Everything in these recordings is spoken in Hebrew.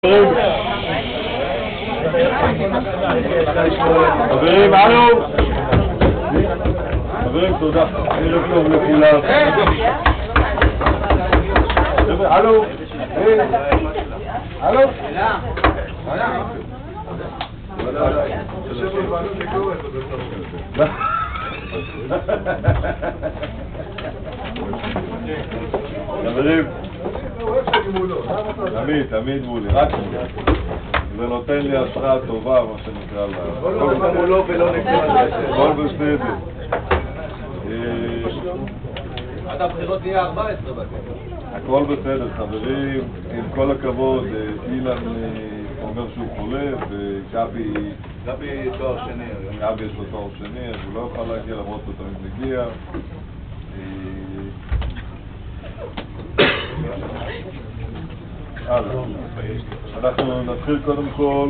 חברים, הלו! חברים, תודה. ערב טוב לכולם. הלו! הלו! חברים, תמיד מולי, רק מולי. זה נותן לי השראה טובה, מה שנקרא לה. כל מולו ולא נקרא. כל בסדר. עד הבחירות יהיה 14 בכלל. הכל בסדר, חברים. עם כל הכבוד, אילן אומר שהוא חולה, וגבי תואר שני. גבי יש לו תואר שני, אז הוא לא יוכל להגיע, למרות שהוא תמיד מגיע. אנחנו נתחיל קודם כל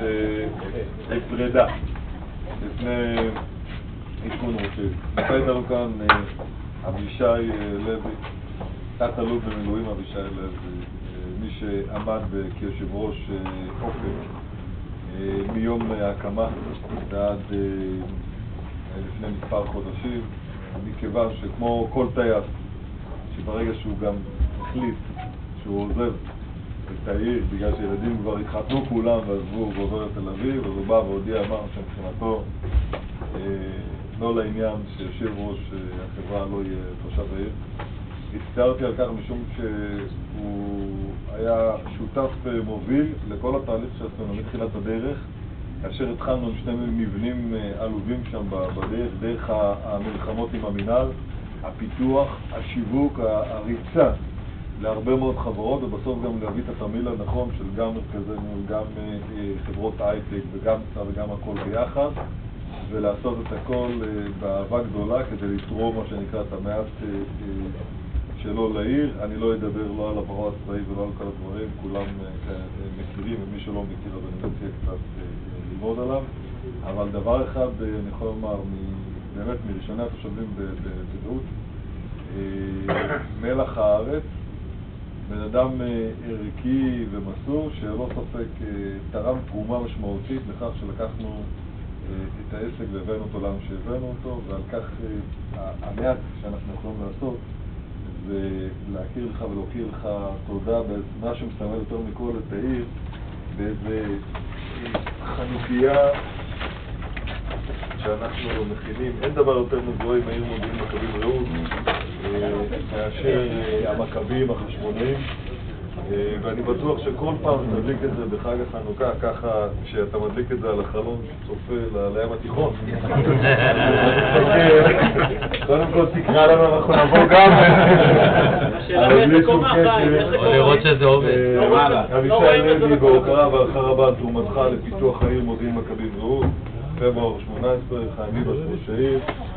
פרידה לפני עדכון ראשי. נמצא איתנו כאן אבישי לוי, תת-אלוף במילואים אבישי לוי, מי שעמד כיושב ראש אופק מיום ההקמה ועד לפני מספר חודשים, מכיוון שכמו כל טייס שברגע שהוא גם החליט שהוא עוזב את העיר בגלל שילדים כבר התחתנו כולם ועזבו ועובר לתל אביב, אז הוא בא והודיע, אמר שמבחינתו לא לעניין שיושב ראש החברה לא יהיה תושב העיר. הצטערתי על כך משום שהוא היה שותף מוביל לכל התהליך שעשינו מתחילת הדרך, כאשר התחלנו עם שני מבנים עלובים שם בדרך, דרך המלחמות עם המינהל, הפיתוח, השיווק, הריצה להרבה מאוד חברות, ובסוף גם להביא את התרמיל הנכון של גם מרכזי ניהול, גם חברות הייטק וגם צד וגם הכל ביחד, ולעשות את הכל באהבה גדולה כדי לתרום מה שנקרא את המעט שלו לעיר. אני לא אדבר לא על עברו הצבאי ולא על כל הדברים, כולם מכירים, ומי שלא מכיר אז אני מציע קצת ללמוד עליו. אבל דבר אחד אני יכול לומר, באמת מראשוני התושבים בדעות, מלח הארץ, בן אדם ערכי ומסור שלא ספק תרם תרומה משמעותית לכך שלקחנו את העסק והבאנו אותו לאן שהבאנו אותו, ועל כך המעט שאנחנו יכולים לעשות זה להכיר לך ולהוקיר לך תודה במה שמסמל יותר מכל את העיר, באיזה חנוכיה שאנחנו מכינים. אין דבר יותר מזוהה עם העיר מודיעין מכבים רעות מאשר המכבים החשמונאים, ואני בטוח שכל פעם תדליק את זה בחג החנוכה, ככה שאתה מדליק את זה על החלון שצופה לים התיכון. קודם כל תקרא לנו, אנחנו נבוא גם. אבל בלי שום קשר, לראות שזה עובד. אבישי לוי בהוקרה והערכה רבה על תרומתך לפיתוח העיר מודיעין מכבים רעות. פברואר 18, חיים ביבס ראש העיר.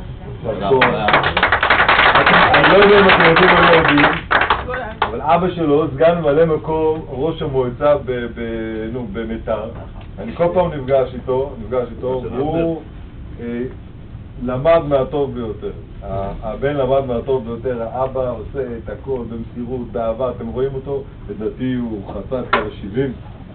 אני לא יודע אם אתם יודעים או לא יודעים, אבל אבא שלו, סגן ממלא מקום ראש המועצה במיתר. אני כל פעם נפגש איתו, והוא למד מהטוב ביותר. הבן למד מהטוב ביותר, האבא עושה את הכל במסירות, באהבה. אתם רואים אותו? לדעתי הוא חצה את קו 70.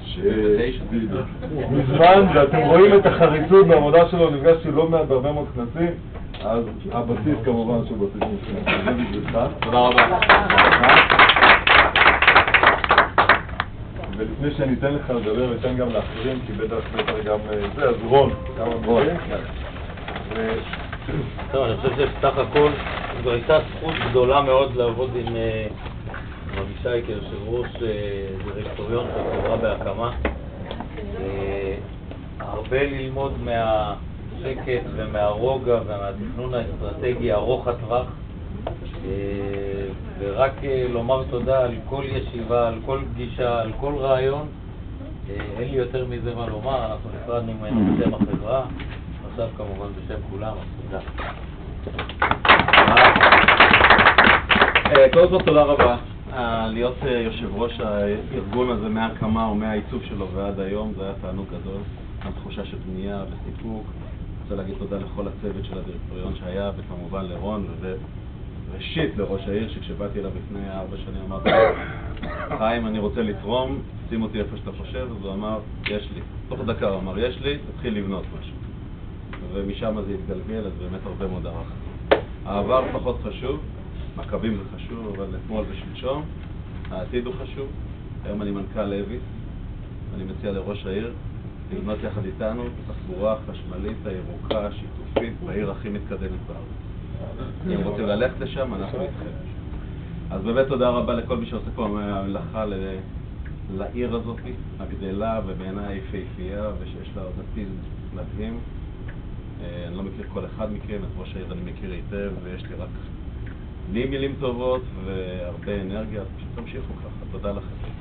מזמן, ואתם רואים את החריצות בעבודה שלו, נפגשתי לא מעט בהרבה מאוד כנסים, אז הבסיס כמובן שהוא בסיס מושלם. זה בשבילך. תודה רבה. ולפני שאני אתן לך לדבר, אתן גם לאחרים, כי בטח גם זה, אז רון, כמה מילים. טוב, אני חושב שבסך הכל זו הייתה זכות גדולה מאוד לעבוד עם אבישי כיושב ראש דירקטוריון של חברה בהקמה. הרבה ללמוד מהשקט ומהרוגע ומהתכנון האסטרטגי ארוך הטווח, ורק לומר תודה על כל ישיבה, על כל פגישה, על כל רעיון. אין לי יותר מזה מה לומר, אנחנו נפרדנו ממנו בשם החברה, עכשיו כמובן בשם כולם, אז תודה. קודם כל תודה רבה. להיות יושב ראש הארגון הזה מההקמה או מהעיצוב שלו ועד היום זה היה תענוג גדול, גם תחושה של בנייה וסיפוק. אני רוצה להגיד תודה לכל הצוות של הדירקטוריון שהיה, וכמובן לרון, וראשית לראש העיר שכשבאתי אליו לפני 4 שנים אמרתי חיים, אני רוצה לתרום, שים אותי איפה שאתה חושב, אז הוא אמר, יש לי. תוך דקה הוא אמר, יש לי, תתחיל לבנות משהו. ומשם זה התגלגל, אז באמת הרבה מאוד הערכה. העבר פחות חשוב, מכבים זה חשוב, אבל אתמול ושלשום, העתיד הוא חשוב. היום אני מנכ"ל אביס, אני מציע לראש העיר לבנות יחד איתנו תחבורה חשמלית, הירוקה, שיתופית, בעיר הכי מתקדמת בארץ. אם רוצים ללכת לשם, אנחנו איתכם. אז באמת תודה רבה לכל מי שעושה פה מלאכה לעיר הזאת, הגדלה ובעיניי יפהפייה, ושיש לה עוד עתיד מדהים. אני לא מכיר כל אחד מכם, את ראש העיר אני מכיר היטב, ויש לי רק מילים טובות והרבה אנרגיה, אז פשוט תמשיכו ככה. תודה לכם.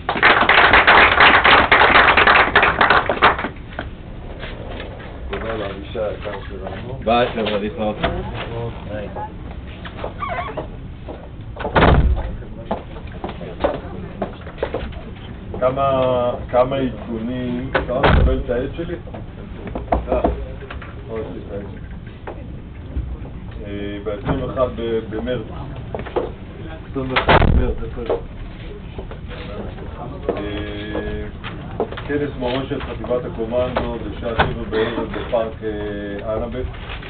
תודה לאבישי היקר שלנו. ביי חבר'ה, להתראות. כמה עדכונים, אפשר לקבל את העד שלי? ב-21 במרץ. 21 במרץ, כנס מורשת חטיבת הקומנדו בשעה 7 בערב בפארק אנאבק.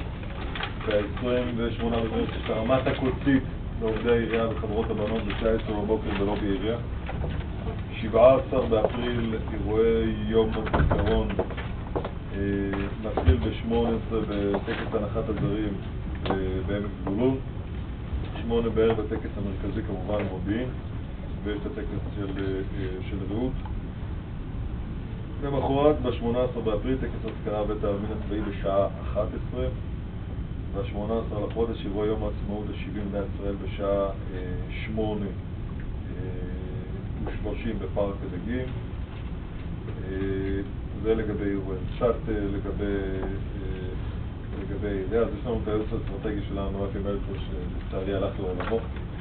ב-28 במרץ יש הרמת הקוצית לעובדי העירייה וחברות הבנות בשעה 10 בבוקר בלובי העירייה. 17 באפריל אירועי יום הזיכרון, מתחיל ב-18 בטקס הנחת הזרים בעמק זבולון, 8 בערב בטקס המרכזי כמובן מודיעין, ויש את הטקס של רעות. למחרת ב-18 באפריל טקס אזכרה בית העלמין הצבאי בשעה 11, ב-18 לחודש אירוע יום העצמאות ה-70 לישראל בשעה 8:30 בפארק הדגים. זה לגבי אירועים. קצת לגבי עירייה, אז יש לנו את הייעוץ האסטרטגי שלנו, רפי מלצר, שלצערי הלך לעולמו.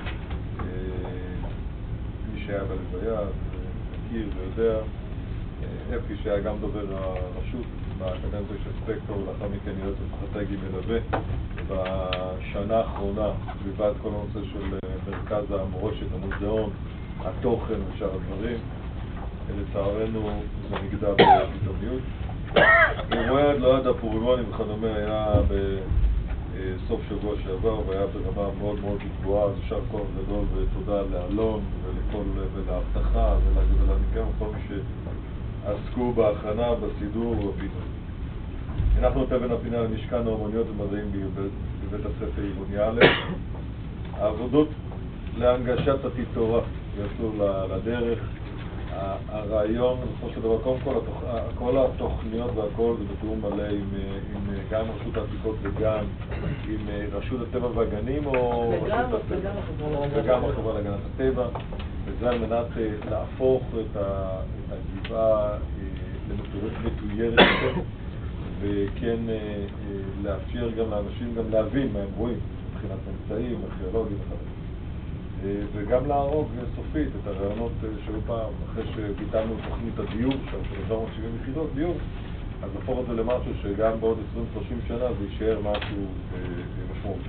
מי שהיה בלוויה, מכיר ויודע. אפי שהיה גם דובר הרשות, באקדמיה של ספקטור, ולאחר מכן יועץ אסטרטגי מלווה. בשנה האחרונה, לבד כל הנושא של מרכז המורשת, המוזיאון, התוכן ושאר הדברים. לצערנו זה נגדע בפתאומיות. אירועי הדלעת הפורימונים וכדומה היה בסוף שבוע שעבר והיה ברמה מאוד מאוד גבוהה, אז ישר כוח גדול ותודה לאלון ולהבטחה ולניקיון כל מי שעסקו בהכנה, בסידור ובפינוי. הנחנו את אבן הפינה למשכן האומנויות ומדעים בבית הספר עירוני א'. העבודות להנגשת עתיד תורה יצאו לדרך. הרעיון, בסופו של דבר, כל התוכניות והכל זה בתיאום מלא גם עם רשות העתיקות וגם עם רשות הטבע והגנים או רשות הטבע וגם החברה להגנת הטבע, וזה על מנת להפוך את הגבעה למתוירת יותר וכן לאפשר גם לאנשים גם להבין מה הם רואים מבחינת ממצאים, ארכיאולוגיים וכדומה. וגם להרוג סופית את הרעיונות שהיו פעם, אחרי שביטלנו תוכנית הדיור שם של 770 יחידות דיור, אז להפוך את זה למשהו שגם בעוד 20-30 שנה זה יישאר משהו משמעותי.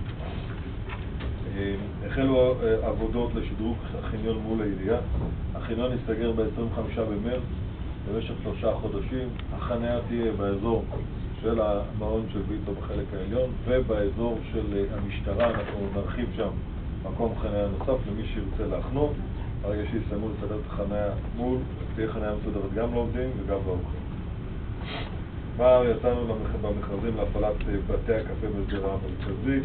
החלו עבודות לשדרוג החניון מול העירייה. החניון ייסגר ב-25 במרץ במשך 3 חודשים. החניה תהיה באזור של המעון של ויצו בחלק העליון ובאזור של המשטרה. אנחנו נרחיב שם מקום חניה נוסף למי שירצה להחנות. הרגע שיסיימו לסדר את החניה מול, תהיה חניה מסודרת גם לעובדים וגם לאורחים. כבר יצאנו במכרזים להפעלת בתי הקפה בשדרה המרכזית.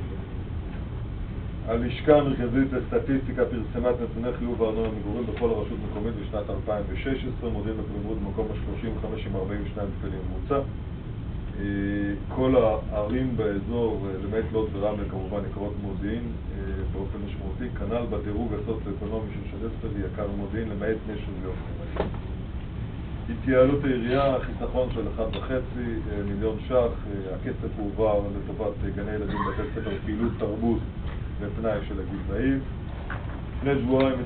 הלשכה המרכזית לסטטיסטיקה פרסמה את נתוני חיוב הארנונה למגורים בכל הרשות מקומית בשנת 2016, מודיעין למגורים במקום ה-35 עם 42 שקלים ממוצע. כל הערים באזור, למעט לוד ורמלה כמובן, יקרות מודיעין באופן משמעותי, כנ"ל בדירוג הסוציו-אקונומי של שדספל יקר מודיעין למעט נשר ויופי. התייעלות העירייה, חיסכון של 1.5 מיליון ש"ח, הכסף הועבר לטובת גני ילדים בתי ספר, פעילות תרבות ופנאי של הגבעאים. לפני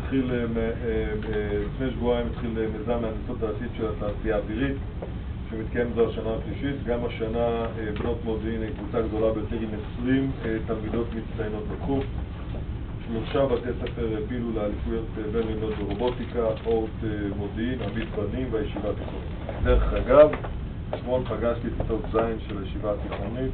שבועיים התחיל מיזם מהנדסות העתיד של התעשייה האווירית, שמתקיים זו השנה השלישית. גם השנה בנות מודיעין היא קבוצה גדולה ביותר עם 20 תלמידות מצטיינות בתחום. 3 בתי ספר העפילו לאליפויות בינלאומיות ברובוטיקה, אורט מודיעין, עמית בנים והישיבה התיכונית. דרך אגב, אתמול פגשתי את כיתות ז' של הישיבה התיכונית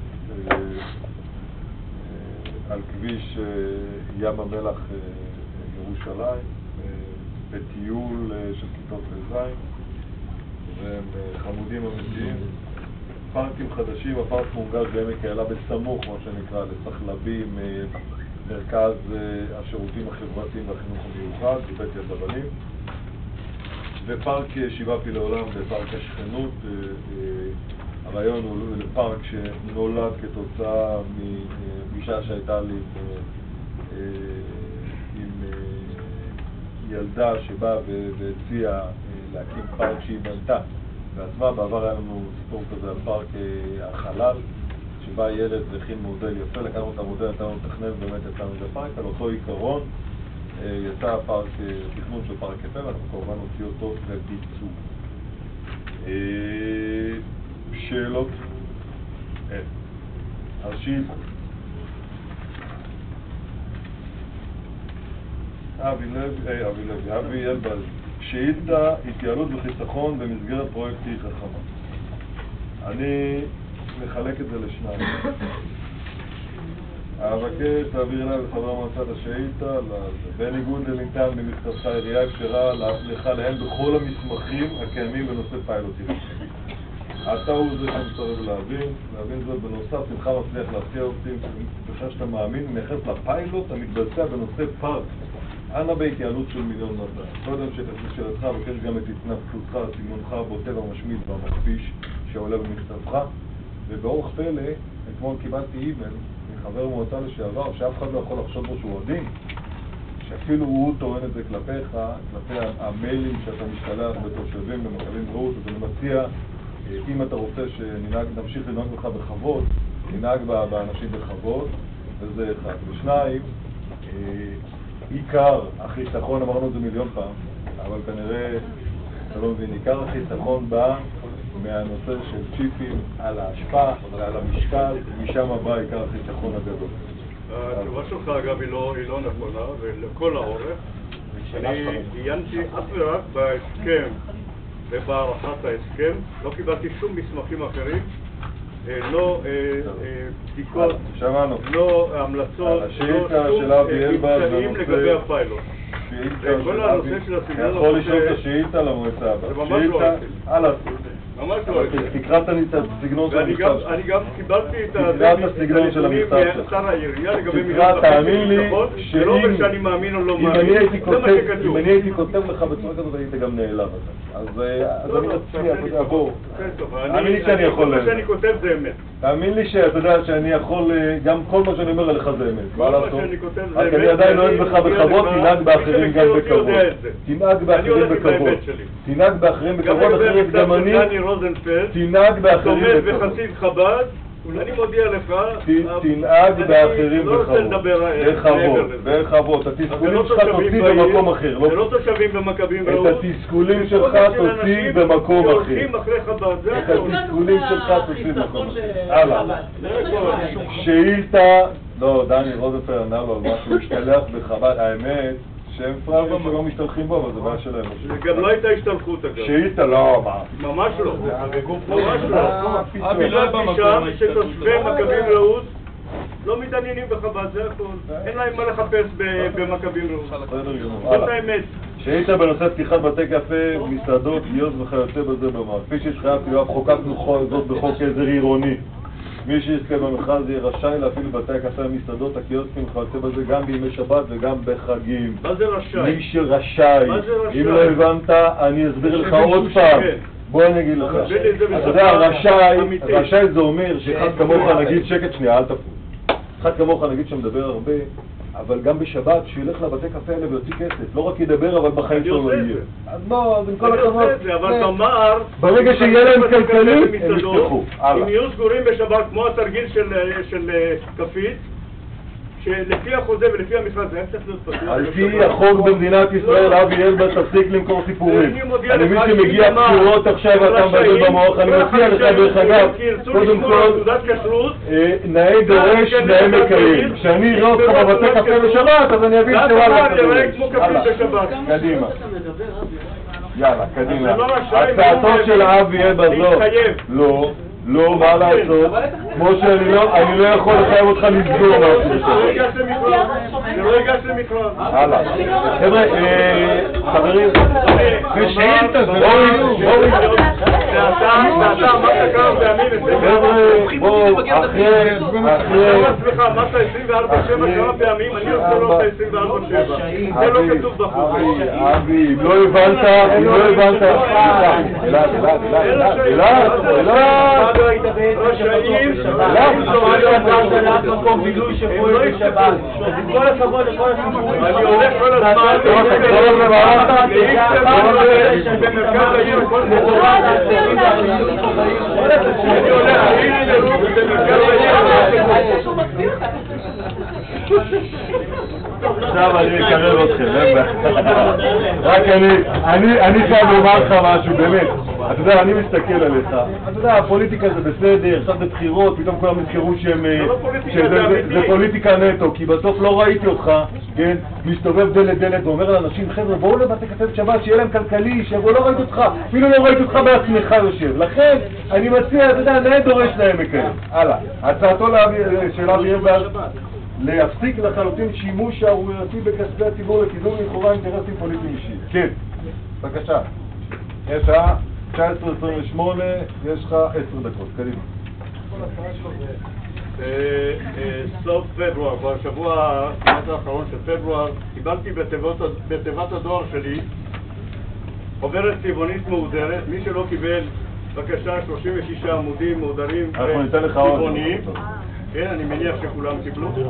על כביש ים המלח ירושלים, בטיול של כיתות ז', והם חמודים אמיתיים. פארקים חדשים, הפארק מונגש בעמק האלה בסמוך, מה שנקרא, לסחלבים, מרכז השירותים החברתיים והחינוך המיוחד, בבית יד לבנים, ופארק שבעה פלאי עולם בפארק השכנות. הרעיון הוא לפארק שנולד כתוצאה מפגישה שהייתה לי עם ילדה שבאה והציעה להקים פארק שהיא בנתה בעצמה. בעבר היה לנו סיפור כזה על פארק החלל, שבא ילד והכין מודל יפה, לקחנו את המודל, נתנו לתכנן באמת את הפארק, על אותו עיקרון יצא הפארק, תכנון של פארק יפה, ואנחנו כמובן נוציא אותו לביצוע. שאלות? אין. אז שאילתה. אבי אלבז, שאילתה, התייעלות וחיסכון במסגרת פרויקטי חכמה. אני מחלק את זה לשניים. אבקש תעביר אליי לחבר מועצת השאילתה, בניגוד לניתן במכתבך העירייה אפשרה לך להן בכל המסמכים הקיימים בנושא פיילוטים. אתה הוא זה שמסרב להבין זאת. בנוסף, תמך מצליח להפתיע אותי בכך שאתה מאמין ומייחס לפיילוט המתבצע בנושא פארק. אנא בהתייעלות של $1,200,000. קודם לשאלתך בקש גם את התנצלותך, סגנונך הבוטה והמשמיד והמכפיש שעולה במכתבך. ובאורח פלא, אתמול קיבלתי אימייל מחבר מועצה לשעבר שאף אחד לא יכול לחשוד בו שהוא עדין, שאפילו הוא טוען את זה כלפיך, כלפי המיילים שאתה משתלח בתושבים במכבים רעות. אז אני מציע, אם אתה רוצה שנמשיך לנהוג לך בכבוד, ננהג באנשים בכבוד, וזה אחד. ושניים, עיקר החיסכון, אמרנו את זה מיליון פעם, אבל כנראה, אתה לא מבין, עיקר החיסכון בא מהנושא של צ'יפים על ההשפעה ועל המשקל, משם בא עיקר החיסכון הגדול. התשובה שלך אגב היא לא נכונה, ולכל האורך. אני עיינתי אף ורק בהסכם ובהערכת ההסכם, לא קיבלתי שום מסמכים אחרים, לא בדיקות, לא המלצות, לא שום ממצאים לגבי הפיילוט. כל הנושא של הסגנון... יכול לשאול את השאילתה למועצה הבאה. זה ממש לא הייתי. ממש לא הייתי. תקרא את הסגנון של המכתב שלך. אני גם קיבלתי את הסגנון של המכתב שלך. שר העירייה לגבי תקרא, תאמין לי זה לא אומר שאני מאמין או לא מאמין, זה מה שכתוב. אם אני הייתי כותב לך בצורה כזאת, היית גם נעלב. אז אני מציע, אתה יודע, בוא. תאמין לי שאני יכול... מה שאני כותב זה אמת. תאמין לי שאתה יודע שאני יכול, גם כל מה שאני אומר עליך זה אמת. כל מה שאני כותב זה אמת. אני עדיין נוהג בך בכבוד, תנהג באחרים גם בכבוד. תנהג באחרים בכבוד. תנהג באחרים בכבוד, אחרת גם אני תנהג באחרים בכבוד. תומד וחסיד חב"ד, אני מודיע לך, תנהג באחרים בכבוד. את התסכולים שלך תוציא במקום אחר. זה לא תושבים במכבים רעות. את התסכולים שלך תוציא במקום אחר. שהולכים אחרי חב"ד, זה את התסכולים שלך תוציא במקום אחר. הלאה. שאילתה, לא, דני רוזנפלד ענה לו על משהו, השתלח בחב"ד, האמת שהם פרברים שלא משתלחים בו, אבל זה בעיה שלהם. זה גם לא הייתה השתלחות אגב. שאילתה, לא, מה? ממש לא. ממש לא. קיבלתי שם שתושבי מכבים רעות לא מתעניינים בחב"ד, זה הכל. אין להם מה לחפש במכבים רעות. זאת האמת. שאילתה בנושא פתיחת בתי קפה, מסעדות, גיוס וכיוצא בזה במערכת. כפי שהתחייבתי, יואב, חוקקנו זאת בחוק עזר עירוני. מי שיזכה במכרז יהיה רשאי להפעיל בתי הקפה, המסעדות, הקיוסקים וכיוצא בזה גם בימי שבת וגם בחגים. מה זה רשאי? מי שרשאי. מה זה רשאי? אם לא הבנת, אני אסביר לך עוד פעם. בוא אני אגיד לך. אתה יודע, רשאי זה אומר שאחד כמוך נגיד, שקט שנייה, אל תפור. אחד כמוך נגיד שמדבר הרבה, אבל גם בשבת שילך לבתי קפה האלה ויוציא כסף. לא רק ידבר, אבל בחיים שלו לא יהיה. אז לא, אז עם כל הכבוד. אבל במער... ברגע שיהיה להם כלכלית, הם יפתחו. אם יהיו סגורים בשבת, כמו התרגיל של כפית, שלפי החוזה ולפי המכרז, זה צריך להיות פתוח. על פי החוק במדינת ישראל, אבי אלבר, תפסיק למכור סיפורים. אני מבין שמגיע בחירות עכשיו ואתה מבלבל במוח, אני מציע לך דרך אגב, קודם כל, נאה דורש, נאה מקיים. כשאני אראה אותך בבתי קפה בשבת, אז אני אבין שוואלה אתה דורש. קדימה. יאללה, קדימה. הצעתו של אבי אלבר, לא, מה לעשות? כמו שאני לא יכול לחייב אותך לסגור משהו. זה לא הגש למכרז. הלאה. חבר'ה, חברים, ושאילתא, ואתה אמרת כמה פעמים, בואו, אחרי... סליחה, אמרת 24/7 כמה פעמים, אני עושה לו את ה-24/7. זה לא כתוב בחוק. אבי, אם לא הבנת, אלעד, רשאים, מקום בילוי שפועל בשבת. אז עם כל הכבוד לכל הסיפורים, אני הולך כל הזמן, במרכז העיר, כל מטורף, אני הולך עיר לרוב במרכז העיר. עכשיו אני אקרב אתכם, רק אני חייב לומר לך משהו, באמת. אתה יודע, אני מסתכל עליך, אתה יודע, הפוליטיקה זה בסדר, עכשיו זה בחירות, פתאום כולם נזכרו שזה פוליטיקה נטו, כי בסוף לא ראיתי אותך, כן, מסתובב דלת ואומר לאנשים, חבר'ה, בואו לבתי קפה בשבת, שיהיה להם כלכלי, שיבואו, לא ראיתי אותך, אפילו לא ראיתי אותך בעצמך יושב, לכן אני מציע, אתה יודע, נאה דורש להם מקיים. הלאה, הצעתו של אבי אלבר, להפסיק לחלוטין שימוש שערורייתי בכספי הציבור לקידום לכאורה אינטרסים פוליטיים אישיים. כן, בבקשה. יש 19:28, יש לך 10 דקות, קדימה. סוף פברואר, בשבוע האחרון של פברואר, קיבלתי בתיבת הדואר שלי חוברת צבעונית מאודרת. מי שלא קיבל, בבקשה, 36 עמודים מאודרים וצבעוניים. כן, אני מניח שכולם קיבלו. אתה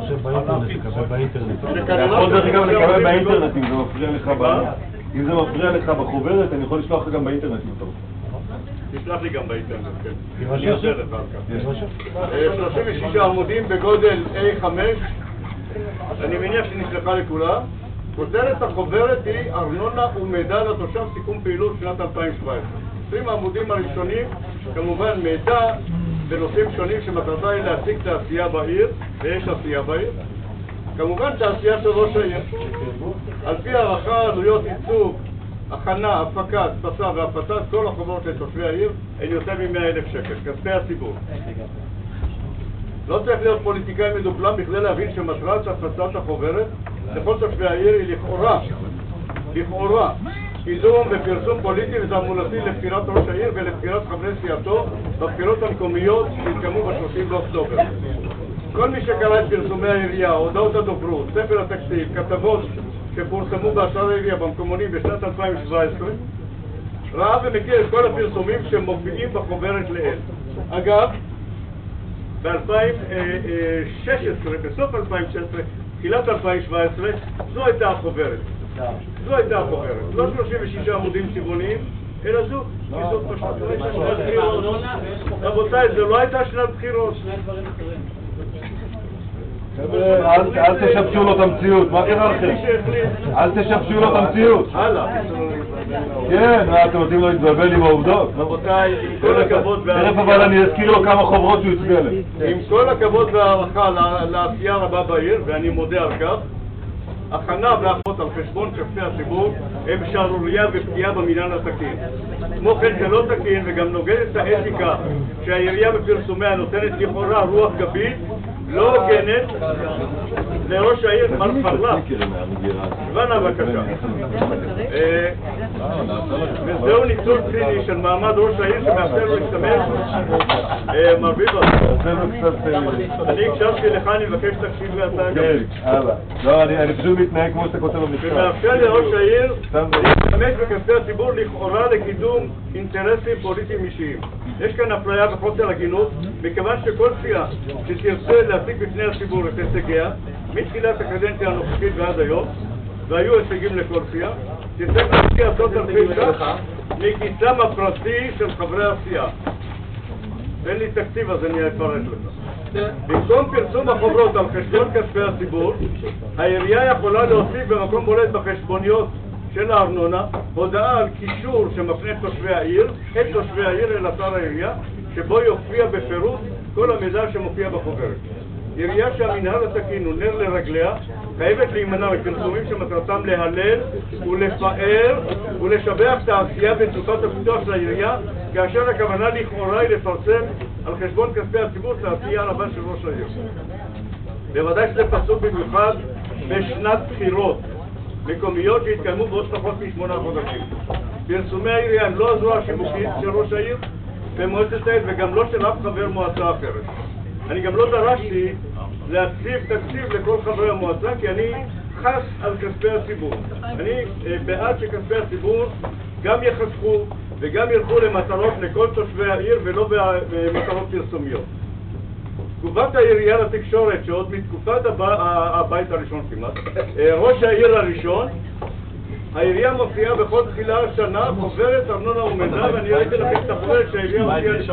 יכול דרך אגב לקבל באינטרנט אם זה מפריע לך אם זה מפריע לך בחוברת, אני יכול לשלוח לך גם באינטרנט אם אתה רוצה. תשלח לי גם באינטרנט, כן. אני אעשה לך על כך. 36 עמודים בגודל A5, אני מניח שנשלחה לכולם. כותרת החוברת היא ארנונה ומידע לתושב סיכום פעילות שנת 2017. 20 העמודים הראשונים, כמובן מידע בנושאים שונים שמטרתה היא להציג תעשייה בעיר, ויש תעשייה בעיר. כמובן תעשייה של ראש העיר. על פי הערכה, עלויות ייצוג, הכנה, הפקה, הדפסה והפצת כל החוברות לתושבי העיר הן יותר מ100,000 שקל, כספי הציבור. לא צריך להיות פוליטיקאי מדופלם בכדי להבין שמטרת הפצת החוברת לכל תושבי העיר היא לכאורה קידום ופרסום פוליטי ותעמולתי לבחירת ראש העיר ולבחירת חברי סיעתו בבחירות המקומיות שהתקיימו ב-30 באוקטובר. כל מי שקרא את פרסומי העירייה, הודעות הדוברות, ספר התקציב, כתבות שפורסמו באתר העירייה במקומונים בשנת 2017, ראה ומכיר את כל הפרסומים שמופיעים בחוברת לעיל. אגב, ב-2016, בסוף 2016, תחילת 2017, זו הייתה החוברת. לא 36 עמודים צבעוניים, אלא זו, כי זאת פשוט לא הייתה שנת בחירות. רבותיי, זו לא הייתה שנת בחירות. אל תשבשו לו את המציאות, מה קרה לכם? אל תשבשו לו את המציאות. הלאה. כן, אתם רוצים לו להתבלבל עם העובדות? רבותיי, עם כל הכבוד תכף אבל אני אזכיר לו כמה חוברות שהוא הצביע להם. עם כל הכבוד והערכה לעשייה הרבה בעיר, ואני מודה על כך, הכנה והאחות על חשבון כספי הציבור הם שערוריה ופגיעה במינהל התקין. כמו כן זה לא תקין וגם נוגד את האתיקה שהעירייה בפרסומיה נותנת לכאורה רוח גבית לא הוגנת לראש העיר מר פרלף. הבנה בבקשה. וזהו ניצול ציני של מעמד ראש העיר שמאפשר לו להשתמש. מר ביבס, אני הקשבתי לך, אני מבקש שתקשיב ואתה גם. כן, הלאה. לא, אני פשוט מתנהג כמו שאתה כותב במכתב. ומאפשר לראש העיר להשתמש בכספי הציבור לכאורה לקידום אינטרסים פוליטיים אישיים. יש כאן אפליה וחוסר הגינות, מכיוון שכל סיעה שתרצה להציג בפני הציבור את הישגיה, מתחילת הקדנציה הנוכחית ועד היום, והיו הישגים לכל סיעה, תצטרך להשקיע עשרות אלפי ש"ח מכיסם הפרטי של חברי הסיעה. אין לי תקציב אז אני אפרט לך. במקום פרסום החוברות על חשבון כספי הציבור, העירייה יכולה להוסיף במקום בולט בחשבוניות של הארנונה הודעה על קישור שמפנה את תושבי העיר אל אתר העירייה, שבו יופיע בפירוט כל המידע שמופיע בחוברת. עירייה שהמנהל התקין הוא נר לרגליה חייבת להימנע מפרסומים שמטרתם להלל ולפאר ולשבח את העשייה ותנופת הפיתוח של העירייה, כאשר הכוונה לכאורה היא לפרסם על חשבון כספי הציבור את העשייה הרבה של ראש העיר. בוודאי שזה פסוק במיוחד בשנת בחירות מקומיות שהתקיימו בעוד פחות מ8 חודשים. פרסומי העירייה הם לא הזרוע השיווקית של ראש העיר במועצת העיר וגם לא של אף חבר מועצה אחרת. אני גם לא דרשתי להציב תקציב לכל חברי המועצה, כי אני חס על כספי הציבור. אני בעד שכספי הציבור גם יחסכו וגם ילכו למטרות לכל תושבי העיר ולא במטרות פרסומיות. תגובת העירייה לתקשורת, שעוד מתקופת הבית הראשון כמעט, ראש העיר הראשון, העירייה מופיעה בכל תחילה השנה חוברת ארנונה ומידע, ואני ראיתי לכם את החוברת שהעירייה מופיעה לפני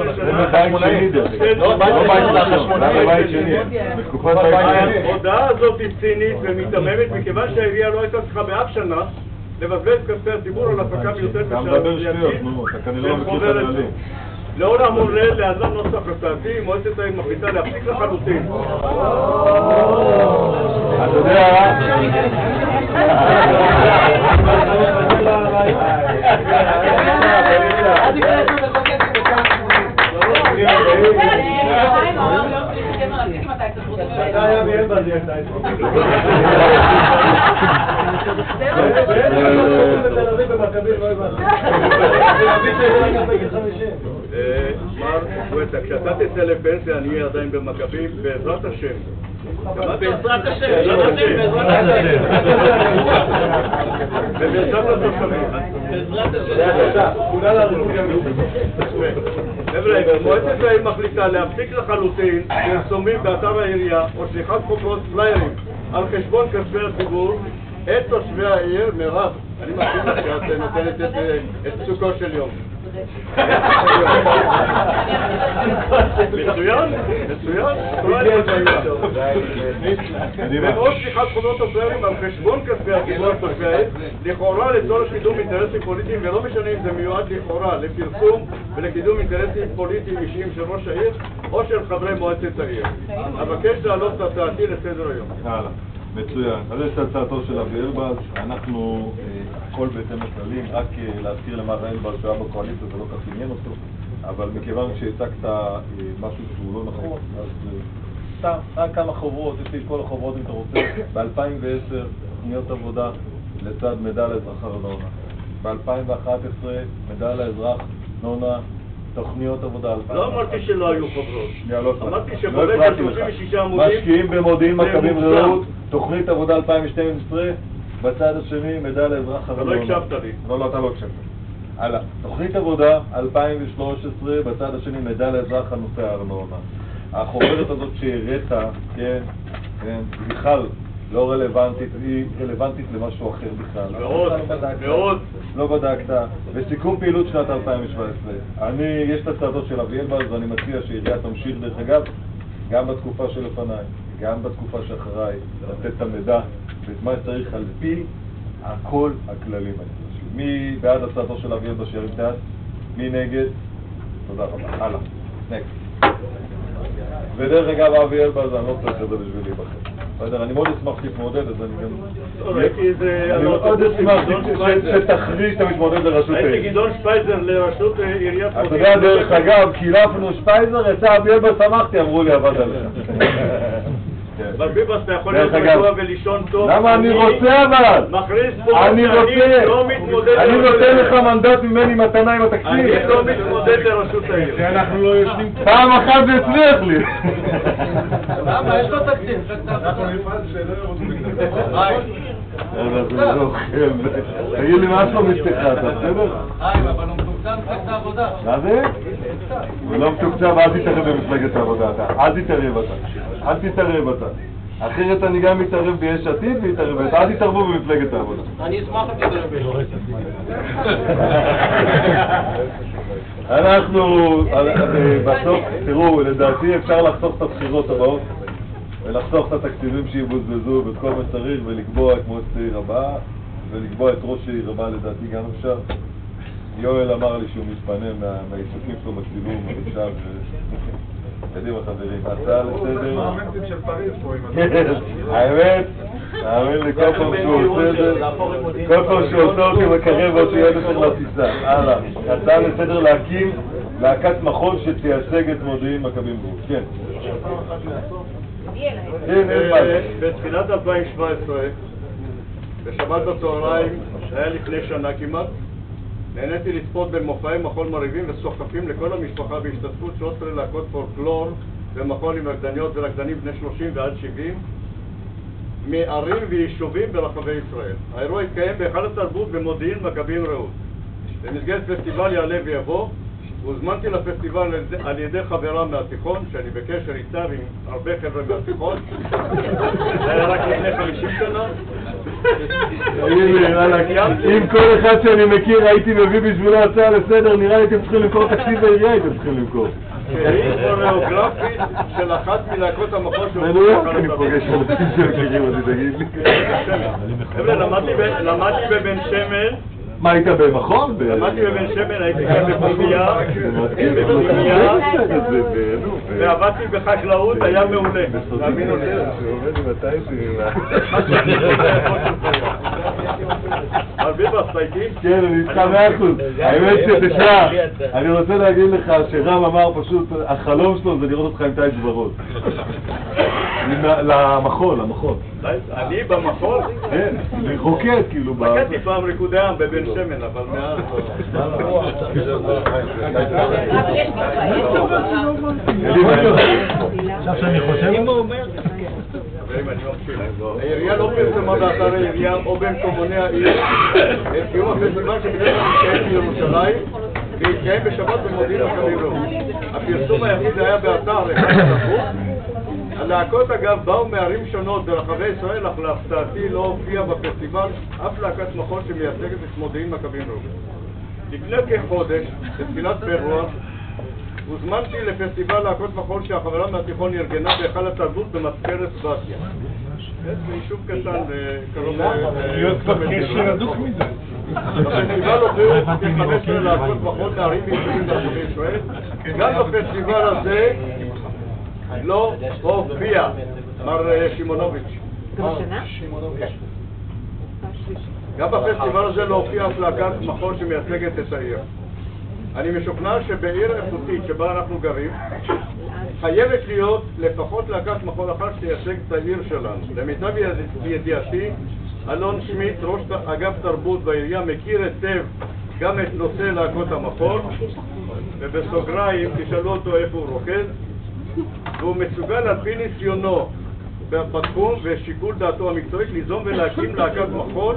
שנה. ההודעה הזאת היא צינית ומיתממת, מכיוון שהעירייה לא הייתה צריכה באף שנה לבזבז כספי הציבור על הפקה מיותרת ושערורייתית של חוברת. לאור האמור לעיל, להלן נוסח הצעתי, מועצת העיר מחליטה להפסיק לחלוטין. אתה יודע... כשאתה תצא לפנסיה אני אהיה עדיין במכבי בעזרת השם. בעזרת השם, ובעזרת התושבים. חבר'ה, מועצת העיר מחליטה להפסיק לחלוטין פרסומים באתר העירייה או שליחת חוברות פליירים על חשבון כספי הציבור את תושבי העיר. מירב, אני מכיר לך שאת נותנת את פסוקו של יום. מצוין, מצוין. ועוד שליחת חוברות הפליירים על חשבון כספי הציבור תושבי העיר, לכאורה לצורך קידום אינטרסים פוליטיים, ולא משנה אם זה מיועד לכאורה לפרסום ולקידום אינטרסים פוליטיים אישיים של ראש העיר או של חברי מועצת העיר. אבקש להעלות את הצעתי לסדר היום. הלאה, מצוין. אז יש את הצעתו של אבי אלבז, אנחנו הכל בהתאם לכללים, רק להזכיר למר אלבז שהיה בקואליציה זה לא כך עניין אותו, אבל מכיוון שהצגת משהו שהוא לא נכון, אז סתם, רק כמה חוברות, יש לי את כל החוברות אם אתה רוצה. ב-2010 תוכניות עבודה לצד מידע לאזרח ארנונה. ב-2011 מידע לאזרח ארנונה, תוכניות עבודה 2011. לא אמרתי שלא היו חוברות. אמרתי לא שבולט הפרעתי על לך. 36 עמודים. משקיעים במודיעין מכבים רעות, תוכנית עבודה 2012, בצד השני מידע לאזרח ארנונה. אתה לא הקשבת לי. לא, אתה לא הקשבת. הלאה. תוכנית עבודה 2013, בצד השני מידע לאזרח על נושא הארנונה. החוברת הזאת שהראית, כן, היא בכלל לא רלוונטית, היא רלוונטית למשהו אחר בכלל. מאוד. לא בדקת. בסיכום פעילות שנת 2017, יש את הצעתו של אבי אלבז, ואני מציע שהעירייה תמשיך דרך אגב, גם בתקופה שלפניי, גם בתקופה שאחריי, לתת את המידע ואת מה שצריך על פי הכל הכללים האלה. מי בעד הצעתו של אבי אלבז שירים את היד? מי נגד? תודה רבה. הלאה. נקסט. ודרך אגב, אבי אלבז, אני לא צריך את זה בשביל להיבחר. בסדר, אני מאוד אשמח להתמודד, אז אני גם... אני מאוד אשמח שתחריש שאתה מתמודד לראשות העיר. הייתי גדעון שפייזר לראשות עיריית מודיעין. אתה יודע, דרך אגב, קילפנו שפייזר, יצא אבי אלבז, שמחתי, אמרו לי, עבד עליך. אבל ביבס, אתה יכול להיות רגוע ולישון טוב. למה אני רוצה אבל? מכריז פה שאני לא מתמודד לראשות העיר. אני נותן לך מנדט ממני מתנה עם התקציב. אני לא מתמודד לראשות העיר. שאנחנו לא יושבים פעם אחת זה הצליח לי. למה? יש לו תקציב. אנחנו נפעל שלא ירוצו תגיד לי משהו משתך, אתה בסדר? אבל הוא מתוקצב במפלגת העבודה. מה זה? הוא לא מתוקצב, אל תתערב במפלגת העבודה, אל תתערב אתה. אחרת אני גם מתערב ביש עתיד ויתערב, אל תתערבו במפלגת העבודה. אני אשמח להתקדם ביש. אנחנו, בסוף, תראו, לדעתי אפשר לחסוך את הבחירות הבאות ולחסוך את התקציבים שיבוזבזו ואת כל מה שצריך ולקבוע את מועצת העיר הבאה ולקבוע את ראש העיר הבאה, לדעתי גם אפשר. יואל אמר לי שהוא מתפנה מהעיסוקים שלו בצילום, אפשר, קדימה חברים, הצעה לסדר. האמת, האמן לי, כל פעם שהוא עושה את זה, כל פעם שהוא עושה אותי מקרב אותי עוד יותר לטיסה. הלאה, הצעה לסדר להקים להקת מחול שתייצג את מודיעין מכבים רעות. כן. בתחילת 2017, בשבת בצהריים, זה היה לפני שנה כמעט, נהניתי לצפות במופעי מחול מרהיבים וסוחפים לכל המשפחה בהשתתפות 13 להקות פולקלור ומחול עם רקדניות ורקדנים בני 30 ועד 70 מערים ויישובים ברחבי ישראל. האירוע התקיים בהיכל התרבות במודיעין מכבים רעות. במסגרת פסטיבל יעלה ויבוא, הוזמנתי לפסטיבל על ידי חברה מהתיכון, שאני בקשר איתה עם הרבה חבר'ה מהתיכון. זה היה רק לפני 50 שנה. אם כל אחד שאני מכיר הייתי מביא בשבילו הצעה לסדר, נראה לי הייתם צריכים למכור תקציב בעירייה, הייתם צריכים למכור. שהיא קוריאוגרפית של אחת מלהקות המחול של אני פוגש אנשים שמכירים אותי, תגיד לי. חבר'ה, למדתי בבן שמן. מה, היית במחול? למדתי בבן שמן, הייתי גם בפנימייה, ועבדתי בחקלאות, היה מעולה. תאמינו לי. ביבס, תהייתי? כן, אני איתך 100%. האמת שתשמע, אני רוצה להגיד לך שרם אמר פשוט, החלום שלו זה לראות אותך עם טייץ ורוד. למחול. אני במחול? כן, לחוקד כאילו. חקדתי פעם ריקודי עם בבן שמן, אבל מאז... עכשיו שאני חושב... העירייה לא פרסמה באתר העירייה או במקומוני העיר את קיום הפסטיבל שבדרך כלל מתקיים בירושלים והתקיים בשבת במודיעין מכבים רעות. הפרסום היחיד היה באתר היכל התרבות. הלהקות אגב באו מערים שונות ברחבי ישראל, אך להפתעתי לא הופיע בפסטיבל אף להקת מחול שמייצגת את מודיעין מכבים רעות. לפני כחודש, בתחילת פברואר, הוזמנתי לפסטיבל להקות מחול שהחברה מהתיכון ארגנה בהיכל התרבות במזכרת בתיה. זה יישוב קטן וקרוב בפסטיבל הופיעו כ-15 להקות מחול מערים ויישובים ברחבי ישראל. גם בפסטיבל הזה לא הופיע מר שימונוביץ'. גם בפסטיבל הזה לא הופיע אף להקת מחול שמייצגת את העיר. אני משוכנע שבעיר איכותית שבה אנחנו גרים חייבת להיות לפחות להקת מחול אחת שתייצג את העיר שלנו. למיטב ידיעתי, אלון שמיט, ראש אגף תרבות בעירייה, מכיר היטב גם את נושא להקות המחול, ובסוגריים תשאלו אותו איפה הוא רוקד, והוא מסוגל על פי ניסיונו בתחום ושיקול דעתו המקצועית ליזום ולהקים להקת מחול.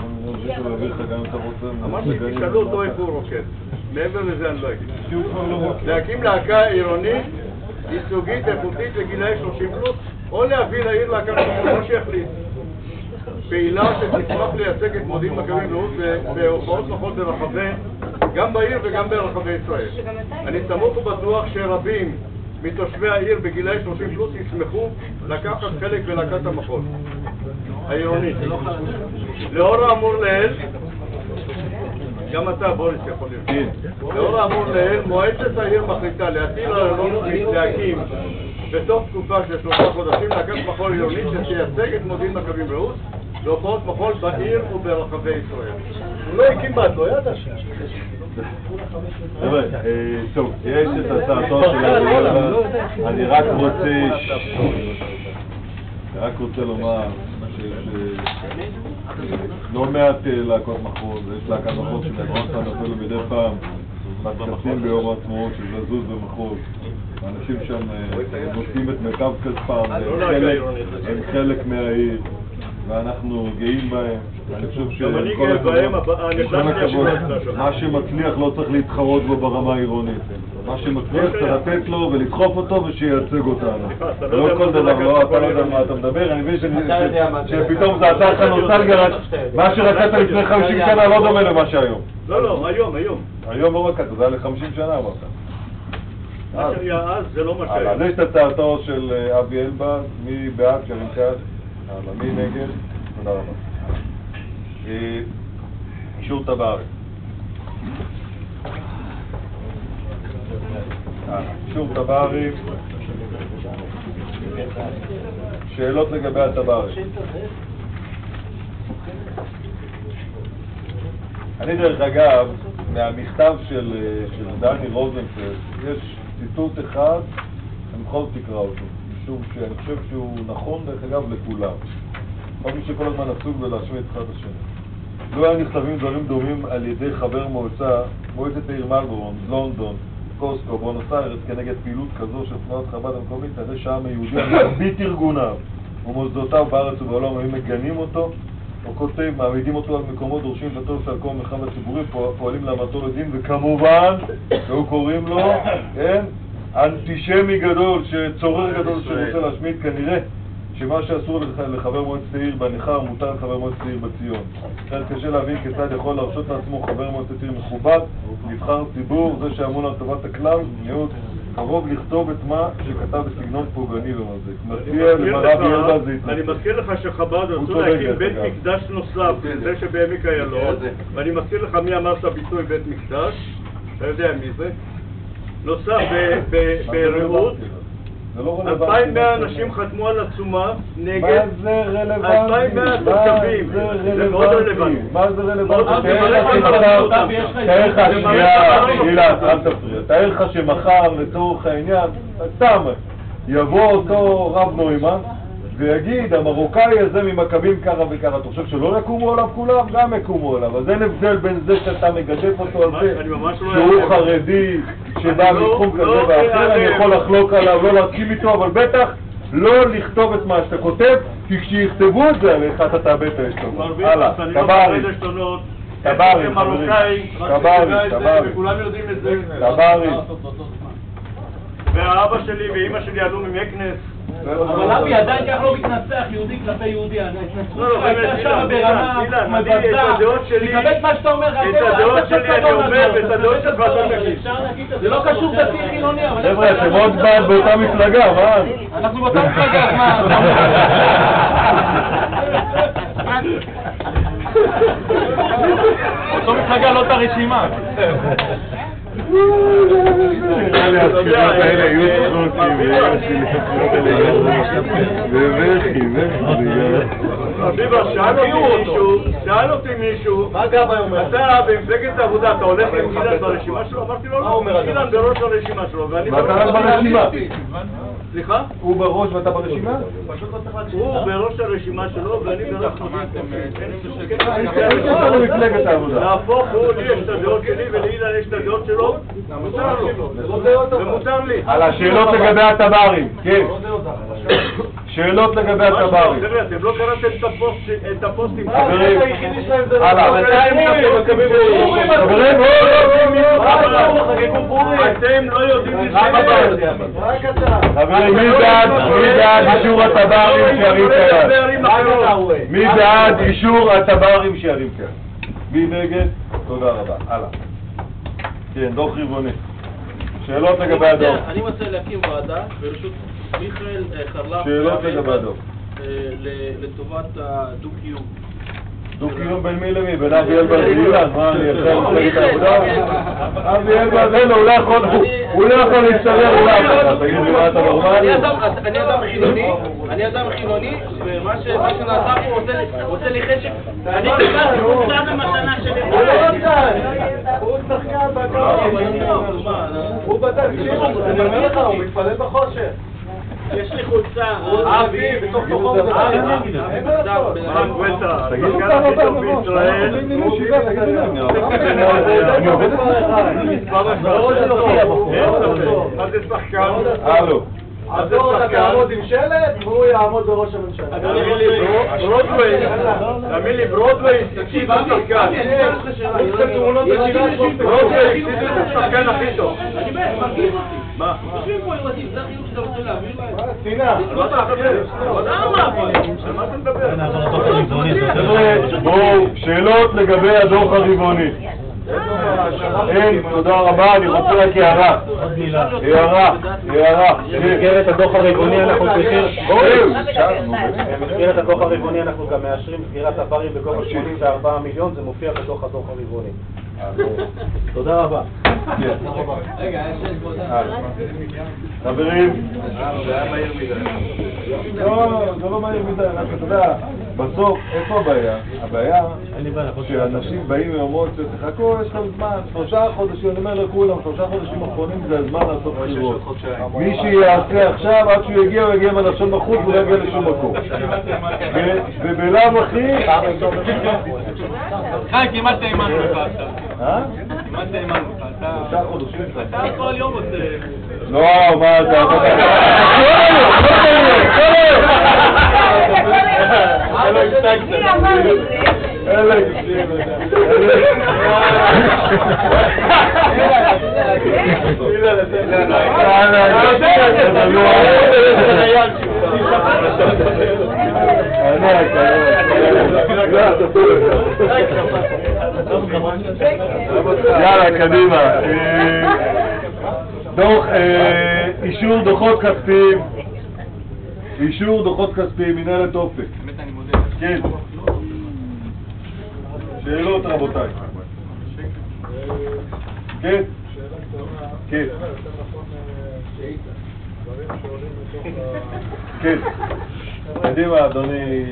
אמרתי, תשאלו אותו איפה הוא רוקד. מעבר לזה אני לא אגיד. להקים להקה עירונית, ייצוגית, איכותית לגילאי 30 פלוס, או להביא לעיר להקת מחול, כמו שיחליט. פעילה שתשמח לייצג את מודיעין מכבים רעות בהופעות מחול ברחבי, גם בעיר וגם ברחבי ישראל. אני סמוך ובטוח שרבים מתושבי העיר בגילאי 30 פלוס ישמחו לקחת חלק בלהקת המחול העירונית. לאור האמור לעיל, גם אתה בוריס יכול להיות. לאור האמור לעיל, מועצת העיר מחליטה להטיל על להקים בתוך תקופה של 3 חודשים להקת מחול עירונית שתייצג את מודיעין מכבים רעות להופעות מחול בעיר וברחבי ישראל. הוא לא הקים בת, לא ידע שם. טוב, יש את הצעתו של העירייה, אני רק רוצה לומר לא מעט להקות מחול, יש להקת מחול שמדברות כאן אפילו מדי פעם מתכנסים ביום העצמאות של לזוז במחול, האנשים שם נותנים את מיטב כספם, הם חלק מהעיר ואנחנו גאים בהם. אני חושב שכל הכבוד, מה שמצליח לא צריך להתחרות בו ברמה העירונית. מה שמצליח צריך לתת לו ולדחוף אותו ושייצג אותנו. אתה לא לא יודע כל מה זה דבר, לא, לקחת אתה לא יודע מה אתה מדבר, אני מבין שפתאום זה עשה לך נוסטלגיה, מה שרצית לפני 50 שנה לא דומה למה שהיום. לא, היום. היום לא רק אתה, זה היה ל-50 שנה אמרת. מה שהיה אז זה לא מה אז שהיה. יש את הצעתו של אבי אלבז, מי בעד שירים יד? מי נגד? תודה רבה. אישור טבארי. אישור טבארי. שאלות לגבי הטבארי. אני דרך אגב, מהמכתב של דני רוזנפלד, יש ציטוט אחד, אני בכל זאת תקרא אותו, משום שאני חושב שהוא נכון דרך אגב לכולם. כל מי שכל הזמן עסוק בלהשמיע אחד השני. לא היה נכתבים דברים דומים על ידי חבר מועצת העיר מלבורן, לונדון, קוסקו, בונוס איירס, כנגד פעילות כזו של תנועת חב"ד המקומית, על ידי שהעם היהודי מרבית ארגוניו ומוסדותיו בארץ ובעולם היו מגנים אותו, או כותב, מעמידים אותו על מקומות, דורשים לתור שעל כל מרחב הציבורי, פועלים להעמדתו לדין, וכמובן, והוא קוראים לו, כן, אנטישמי גדול, צורר גדול שרוצה להשמיד, כנראה שמה שאסור לחבר מועצת העיר בניכר מותר לחבר מועצת העיר בציון. אחרת קשה להבין כיצד יכול להרשות לעצמו חבר מועצת העיר מכובד, נבחר ציבור, זה שאמון על טובת הכלל, מיעוט, קרוב לכתוב את מה שכתב בסגנון פוגעני ומזיק. מציע למרב ילבז להתנצל. אני מזכיר לך שחב"ד רצו להקים בית מקדש נוסף, זה שבעמק איילון, ואני מזכיר לך מי אמר את הביטוי בית מקדש, אתה יודע מי זה? נוסף ברעות, 2,100 אנשים חתמו על עצומה נגד 2,100 תושבים. זה מאוד רלוונטי. מה זה רלוונטי? תאר לך שנייה, אילן, אל תפריע. תאר לך שמחר לצורך העניין, סתם, יבוא אותו רב נוימן ויגיד, המרוקאי הזה ממכבים ככה וככה, אתה חושב שלא יקומו עליו כולם? גם יקומו עליו. אז אין הבדל בין זה שאתה מגדף אותו על זה שהוא חרדי, שבא מתחום כזה ואחר, אני יכול לחלוק עליו, לא להסכים איתו, אבל בטח לא לכתוב את מה שאתה כותב, כי כשיכתבו את זה עליך אתה תאבד את האשתות. הלאה, טבארי. טבארי, וכולם יודעים את זה. טבארי. והאבא שלי ואימא שלי עלו ממקנס. אבל אבי עדיין כך לא מתנצח יהודי כלפי יהודי, ההתנצחות שלך הייתה שם ברמה מבזה, תקבל את מה שאתה אומר, את הדעות שלי אני אומר, ואת הדעות שלך אתה תגיד. זה לא קשור דתי חילוני, אבל... חבר'ה, אתם עוד בעד באותה מפלגה, מה? אנחנו באותה מפלגה, מה? אותו מפלגה לא את הרשימה. נראה לי הספירות האלה יהיו צחוקים ובכי, אביבה, שאל אותי מישהו, אתה במפלגת העבודה, אתה הולך עם גילן ברשימה שלו? אמרתי לו, לא, גילן בראש הרשימה שלו, ואתה רק ברשימה. סליחה? הוא בראש ואתה ברשימה? הוא בראש הרשימה שלו ואני בראש מפלגת העבודה. להפוך הוא, לי יש את הדעות שלי ולאילן יש את הדעות שלו, מותר לו, ומותר לי. על השאלות לגבי הטבארים, כן. שאלות לגבי הטבארים. חבר'ה, אתם לא קראתם את הפוסטים. חברים, הלאה. אתם לא יודעים חברים, מי בעד אישור הטבארים שירים כיד? מי בעד אישור הטבארים שירים כיד? מי נגד? תודה רבה. הלאה. כן, דוח רבעוני. שאלות לגבי הדוח. אני מציע להקים ועדה ברשות מיכאל חרל"פ. שאלות לגבי הדוח. לטובת הדו-קיום. דו-קיום בין מי למי? בין אבי אלבז ואילן? מה, אני אחרי מפלגת העבודה? אבי אלבז, אין לו, הוא לא יכול להשתלר אולי. תגיד לי מה אתה נורמלי? אני אדם חילוני, ומה שנעשה פה עושה לי חשק. אני קיבלתי חוצה במתנה שלי. הוא שחקן הוא בדק, אני אומר לך, הוא מתפלל בחושך. יש לי חולצה, אבי, בתוך תוכו זה תגיד לי כמה הכי טוב בישראל. אני עובד את זה. מה זה שחקן? הלו, הדור אתה תעמוד עם שלט והוא יעמוד בראש הממשלה. תאמין לי, ברודווי הפסידו שחקן. ברודווי הפסידו את השחקן הכי טוב. אני באמת, מרגיז אותי. מה? יושבים פה ילדים, זה החיוך שאתה רוצה להעביר להם. צינה. על מה אתה מדבר? בואו, שאלות לגבי הדוח הרבעוני. אין, תודה רבה, אני רוצה רק הערה. במסגרת הדוח הרבעוני אנחנו צריכים... במסגרת הדוח הרבעוני אנחנו גם מאשרים סגירת הפערים בגובה 84 מיליון, זה מופיע בתוך הדוח הרבעוני. תודה רבה. חברים, זה לא מהיר מדי, אתה יודע, בסוף, איפה הבעיה? הבעיה שאנשים באים ואומרות שתחכו, יש לכם זמן, 3 חודשים, אני אומר לכולם, 3 חודשים אחרונים זה הזמן לעשות בחירות. מי שיעשה עכשיו, עד שהוא יגיע, הוא יגיע עם הלשון בחוץ, הוא לא יגיע לשום מקום. ובלאו הכי... כמעט תאמנו לך עכשיו. כמעט תאמנו לך. 3 חודשים. אתה כל יום עושה... לא, מה זה? יאללה, קדימה. אישור דוחות כספיים. אישור דוחות כספיים, מנהלת אופק. באמת אני מודה. כן. שאלות רבותיי. כן. כן. כן. קדימה, אדוני.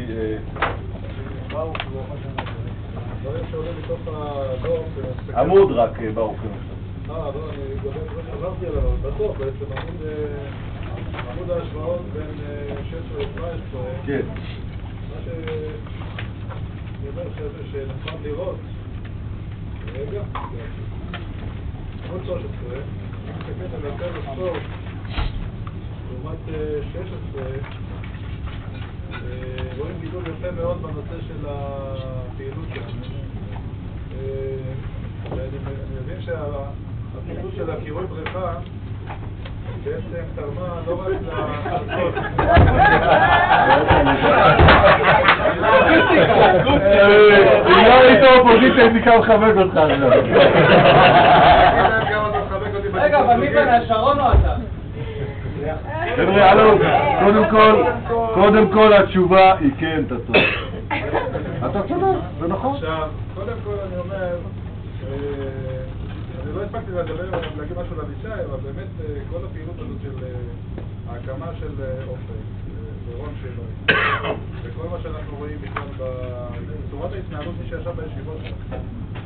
עמוד רק ברוך. אני חזרתי עליו, בטוח בעצם עמוד ההשוואות בין 16 ל-17. כן. מה שאני אומר שנכון לראות, רגע, עמוד 13, אני מסתכל על מרכז הספורט, לעומת 16, רואים גידול יפה מאוד בנושא של הפעילות שלנו. ואני מבין שהפעילות של הקירוי בריכה בעצם תרמה לא רק להכנסות. אם לא היית אופוזיציה הייתי כאן לחבק אותך עכשיו. רגע, אבל מי בנה, שרון או אתה? חבר'ה, הלו, קודם כל התשובה היא כן, אתה צודק. אתה צודק, זה נכון. עכשיו, קודם כל אני אומר, אני לא הספקתי להגיד משהו לאבישי, אבל באמת כל הפעילות הזאת של ההקמה של אופק, ורון שלו, וכל מה שאנחנו רואים בכלל בצורת ההתנהלות, מי שישב בישיבות שלנו,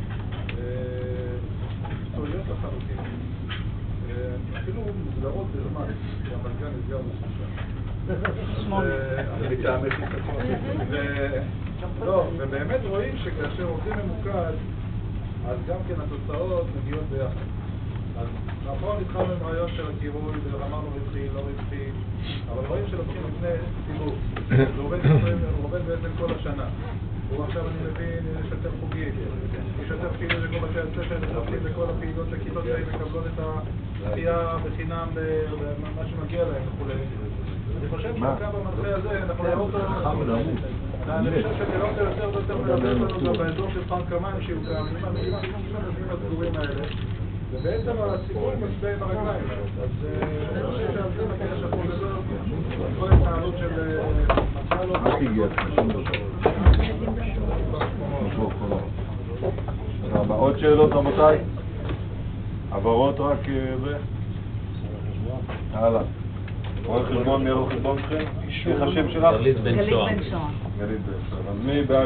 מקצועיות לחלוטין, אפילו מוסדרות בזמן, שהמלכה נסגר בשלושה. לא, ובאמת רואים שכאשר עובדים ממוקד, אז גם כן התוצאות מגיעות ביחד. אז נכון, התחלנו עם רעיון של הקירוי, ואמרנו רווחי, לא רווחי, אבל רואים שלוקחים לפני סיבוב. הוא עובד בעצם כל השנה. הוא עכשיו אני מבין לשתף חוגים, לשתף כאילו לכל בתי הספר, לשתפים לכל הפעילות לכיתות שהם מקבלות את הצפייה בחינם במה שמגיע להם וכו'. אני חושב שכאן במנחה הזה אנחנו נראה אותו אני חושב שנראה אותו יותר ויותר מדבר לנו גם באזור של פארק המים שיוקם עם המבנים הסגורים האלה ובעצם הסיכוי משווה עם הרגליים אז אני חושב שעל זה מגיע שפה גדול כל התנהלות של מצלות עוד שאלות רבותיי? עברות רק זה? הלאה. רואה חשבון, מי רואה חשבון לכם? איך השם שלך? גלית בן שוהם. גלית בן שוהם. אז מי בעד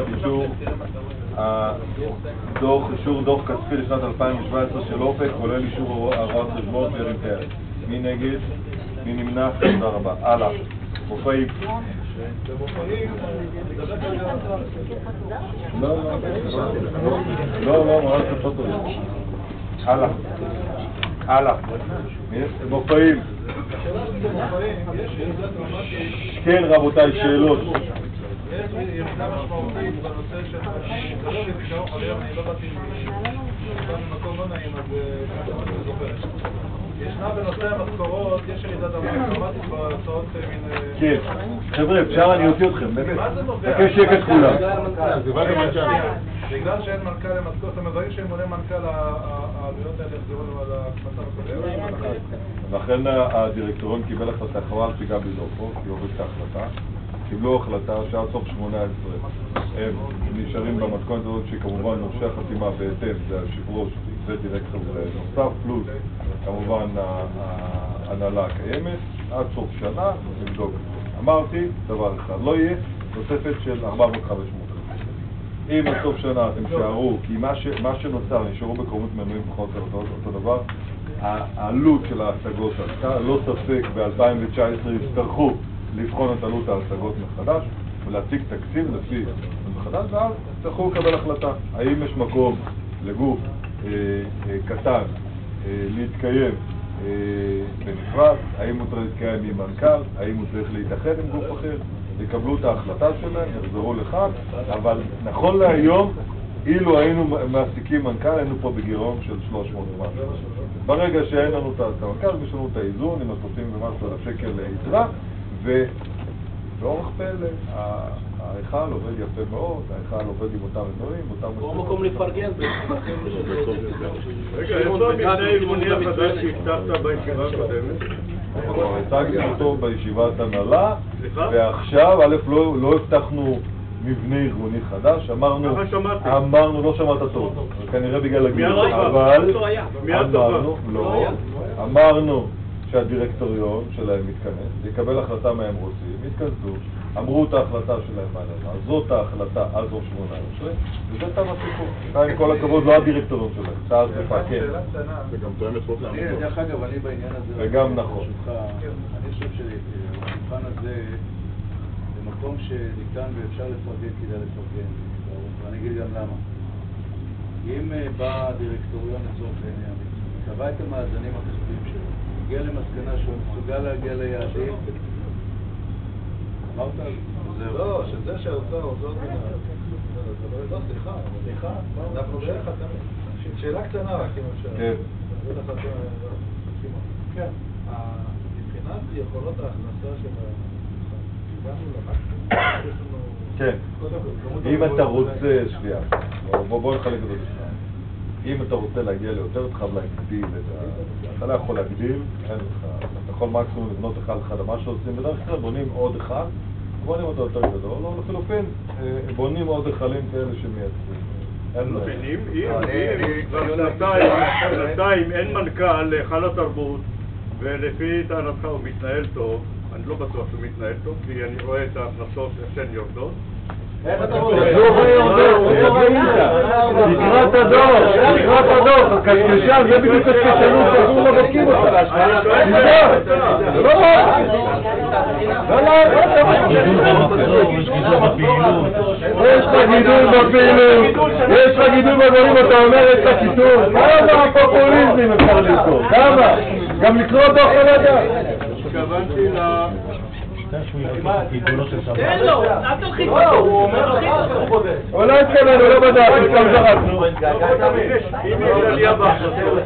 אישור דוח כספי לשנת 2017 של אופק, כולל אישור הוראות חשבון וירים את היד? מי נגד? מי נמנע? תודה רבה. הלאה. מופעים. לא, ממש פשוט. הלאה. הלאה. מופעים. יש ירידה דרמטית. כן, רבותיי, שאלות. יש ירידה משמעותית בנושא של אני לא באתי ממקום לא נעים, אז כמה אני זוכר. ישנה בנושא המשכורות, יש ירידה דרמטית בהוצאות מן... כן, חבר'ה, אפשר אני אוציא אתכם, באמת. תקי שקט כולם. בגלל שאין מנכ"ל למשכורת, אתם מביאים שמונה מנכ"ל, העלויות האלה יחזרו על ההקפצה הקודמת. לכן הדירקטוריון קיבל החלטה, חבל שגבי לא פה, כי הוריד את ההחלטה. קיבלו החלטה שעד סוף 18 הם נשארים במתכונת הזאת שכמובן מורשי החתימה בהתאם, זה היושב ראש ודירקטור נוסף, פלוס כמובן ההנהלה הקיימת, עד סוף שנה נבדוק. אמרתי, דבר אחד, לא יהיה תוספת של 400-500. אם עד סוף שנה אתם שערו, כי מה שנוצר, נשארו בקרומות מנויים פחות או אותו דבר, העלות של ההשגות עלתה, לא ספק ב-2019 יצטרכו לבחון את עלות ההשגות מחדש ולהציג תקציב לפי מחדש, ואז צריכו לקבל החלטה האם יש מקום לגוף קטן להתקיים בנפרד, האם הוא צריך להתקיים עם מנכ"ל, האם הוא צריך להתאחד עם גוף אחר, יקבלו את ההחלטה שלהם, יחזרו לכאן, אבל נכון להיום אילו היינו מעסיקים מנכ"ל, היינו פה בגירעון של 300 ומשהו. ברגע שאין לנו את המנכ"ל, יש לנו את האיזון עם ה-30 ומשהו על השקל ליתרה, ובאורח פלא, ההיכל עובד יפה מאוד, ההיכל עובד עם אותם אזורים, אותם פה מקום לפרגן. רגע, איפה המבנה הארגוני החדש שהבטחת בישיבה הקודמת? הצגתי אותו בישיבת הנהלה, ועכשיו, א', לא הבטחנו מבנה ארגוני חדש, אמרנו, לא שמעת טוב, כנראה בגלל הגיל, אבל אמרנו שהדירקטוריון שלהם מתכנס, יקבל החלטה מה הם רוצים, יתכנסו, אמרו את ההחלטה שלהם מהלמה, זאת ההחלטה עד סוף 18, וזה תם הסיפור. עם כל הכבוד, לא הדירקטוריון שלהם, צעד מפקד. זה גם תואם את חוק העמותות. דרך אגב, אני בעניין הזה... וגם נכון. אני חושב שהמבחן הזה, במקום שניתן ואפשר לפרגן, כדאי לפרגן, ואני אגיד גם למה. אם בא הדירקטוריון לצורך העניין, קבע את המאזנים הכספיים שלו, הגיע למסקנה שהוא מסוגל להגיע ליעדים, אמרת על זה? לא, שזה שהאוצר עוזר לא, סליחה, אנחנו ביחד, שאלה קטנה רק אם אפשר. כן. כן. מבחינת יכולות ההכנסה של הגענו למקסימום, כן. אם אתה רוצה, שנייה, בוא נחלק את זה לשניים. אם אתה רוצה להגיע ליותר, אתה חייב להגדיל את אתה לא יכול להגדיל, אין לך, אתה יכול מקסימום לבנות אחד על מה שעושים בדרך כלל, בונים עוד אחד, בונים אותו יותר גדול, או לחילופין, בונים עוד היכלים כאלה שמייצרים. אם כבר שנתיים אין מנכ"ל להיכל התרבות, ולפי טענתך הוא מתנהל טוב, אני לא בטוח שהוא מתנהל טוב, כי אני רואה את ההכנסות שהן יורדות. איך אתה רואה? לקראת הדור, קשקשן, זה בדיוק קשקשנות שאנחנו לא בודקים אותה. יש לך גידול בדברים, אתה אומר את הקיטור. כמה הפופוליזם אפשר לקרוא? כמה? גם לקרוא דוח הלדה. התכוונתי תן לו, אל תלחיץ אותו, הוא אומר לו אולי התכוון, הוא לא בדק, סתם זרקנו. אם יש עלייה בהכנסות,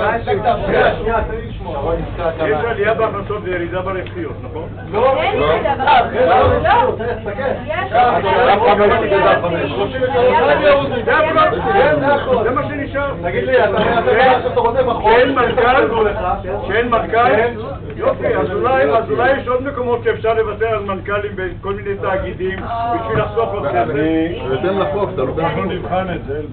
יש עלייה בהכנסות וירידה ברווחיות, נכון? אין ירידה בהכנסות, זה מה שנשאר. תגיד לי, שאין מנכ"ל? יופי, אז אולי יש עוד מקומות שאפשר לוותר על מנכ"לים בכל מיני תאגידים בשביל לחסוך עוד כסף. בהתאם לחוק, אתה לא אנחנו נבחן את זה.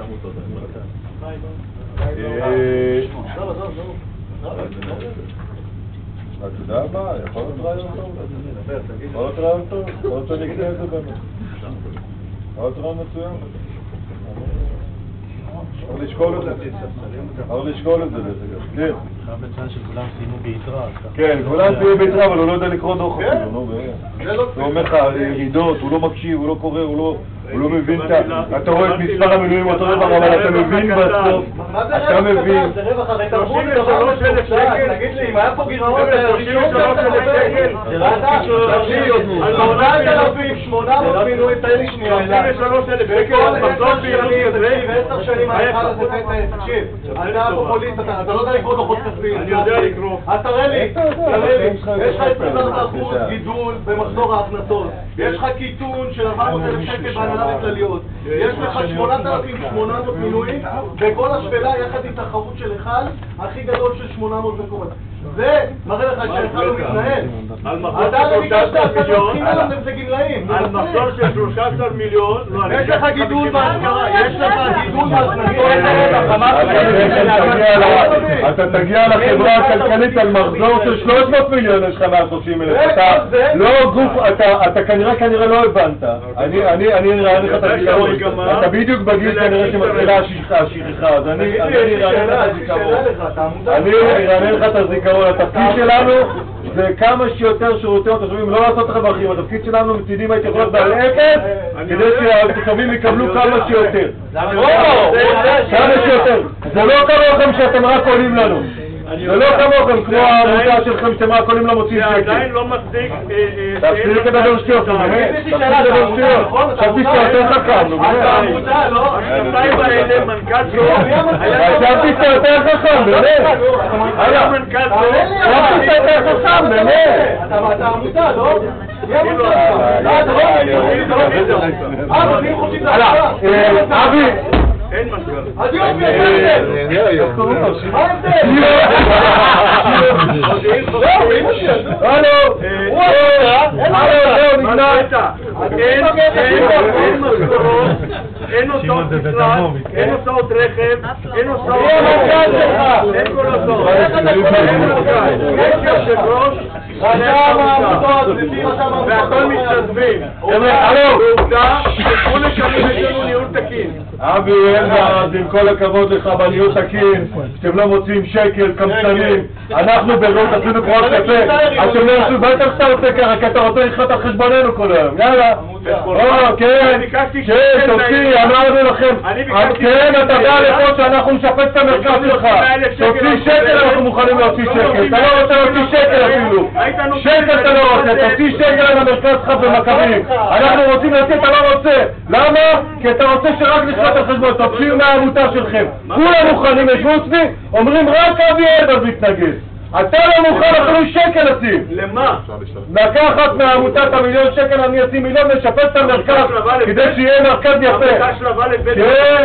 אתה יודע מה? יכול להיות רעיון טוב. יכול להיות שנקנה את זה באמת. יכול להיות רעיון מצוין. אבל לשקול את זה. כן. חייב לציין שכולם סיימו ביתרה. כן, כולם סיימו ביתרה, אבל הוא לא יודע לקרוא דוח אפילו, נו באמת. הוא אומר לך ירידות, הוא לא מקשיב, הוא לא קורא, הוא לא מבין אתה רואה את מספר המילואים אותו דבר, אבל אתה מבין בסוף, אתה מבין. זה רווח, הרי תרבות זה דבר משוגע, תגיד לי, אם היה פה גירעון, 33,000 שקל, על 8,800 מילואים, תן לי שנייה, 33,000 שקל, מחזור פעילות כזה, ו10 שנים ההיכל הזה, תקשיב, אתה פופוליסט, אתה לא יודע לקרוא דוחות כספיים, אני יודע לקרוא, אז תראה לי, יש לך 24% גידול במחזור ההכנסות, יש לך קיטון של 400,000 שקל בהנהלה בכלליות, יש לך 8,800 מילואים בכל השפלה יחד עם תחרות של אחד הכי גדול של 800 מקומות. זה מראה לך שהאחד לא מתנהל. על מחזור של 13 מיליון, זה גמלאים. על מחזור של 13 מיליון, יש לך גידול בהשכרה, יש לך גידול בהכנסות. אתה תגיע לחברה הכלכלית על מחזור של 300 מיליון, יש לך 130,000. אתה כנראה לא הבנת. אני אראה לך את הזיכרון. אתה בדיוק בגיל כנראה שמתחילה השכחה, אז אני אראה לך את הזיכרון. אני אראה לך את הזיכרון. התפקיד שלנו זה כמה שיותר שירותים לתושבים, לא לעשות רווחים. התפקיד שלנו מצידים ההתיכונות בעל אפס כדי שהתושבים יקבלו כמה שיותר. כמה שיותר. זה לא כמוכם שאתם רק עולים לנו. זה לא כמוכם כמו העמותה שלכם שאתם רק עולים למוצאים שקל. זה עדיין לא מצדיק... תפסיק לדבר שטויות, באמת. תפסיק לדבר שטויות. חשבתי שאתה יותר חכם, נו באמת. השנתיים האלה מנכ"ל שלו... חשבתי שאתה יותר חכם, באמת. היה מנכ"ל שלו... חשבתי שאתה יותר חכם, באמת. אתה עמותה, לא? מי עמותה? אבי! אין מנכ"ל. אז יופי, מה ההבדל? הלו! זהו, נגמר. אין משכורות, אין הוצאות משרד, אין הוצאות רכב, אין הוצאות... אין כל הוצאות. יש יושב ראש, והכל מתנדבים. ועובדה, שכל שנים יש לנו ניהול תקין. אבי אלבז, עם כל הכבוד לך בניהול תקין, שאתם לא מוצאים שקל, קמצנים, אנחנו ברות עשינו פרויקט כזה, אתם לא עשו, מה אתה רוצה ככה, כי אתה רוצה לחיות על חשבוננו כל היום, יאללה. כן, כן, תוציא, אמרנו לכם, כן, אתה בא לפה שאנחנו נשפץ את המרכז שלך, תוציא שקל, אנחנו מוכנים להוציא שקל, אתה לא רוצה להוציא שקל אפילו, שקל אתה לא רוצה, תוציא שקל על המרכז שלך במכבים, אנחנו רוצים להוציא, אתה לא רוצה, למה? כי אתה רוצה שרק לחיות על חשבון, תוציאו מהעמותה שלכם, כולם מוכנים, ישבו אצלי, אומרים רק אבי אלבז מתנגד. אתה לא מוכן אפילו שקל לשים. למה? לקחת מהעמותת המיליון שקל, אני אשים מיליון לשפץ את המרכז כדי שיהיה מרכז יפה. המרכז של הבא לבית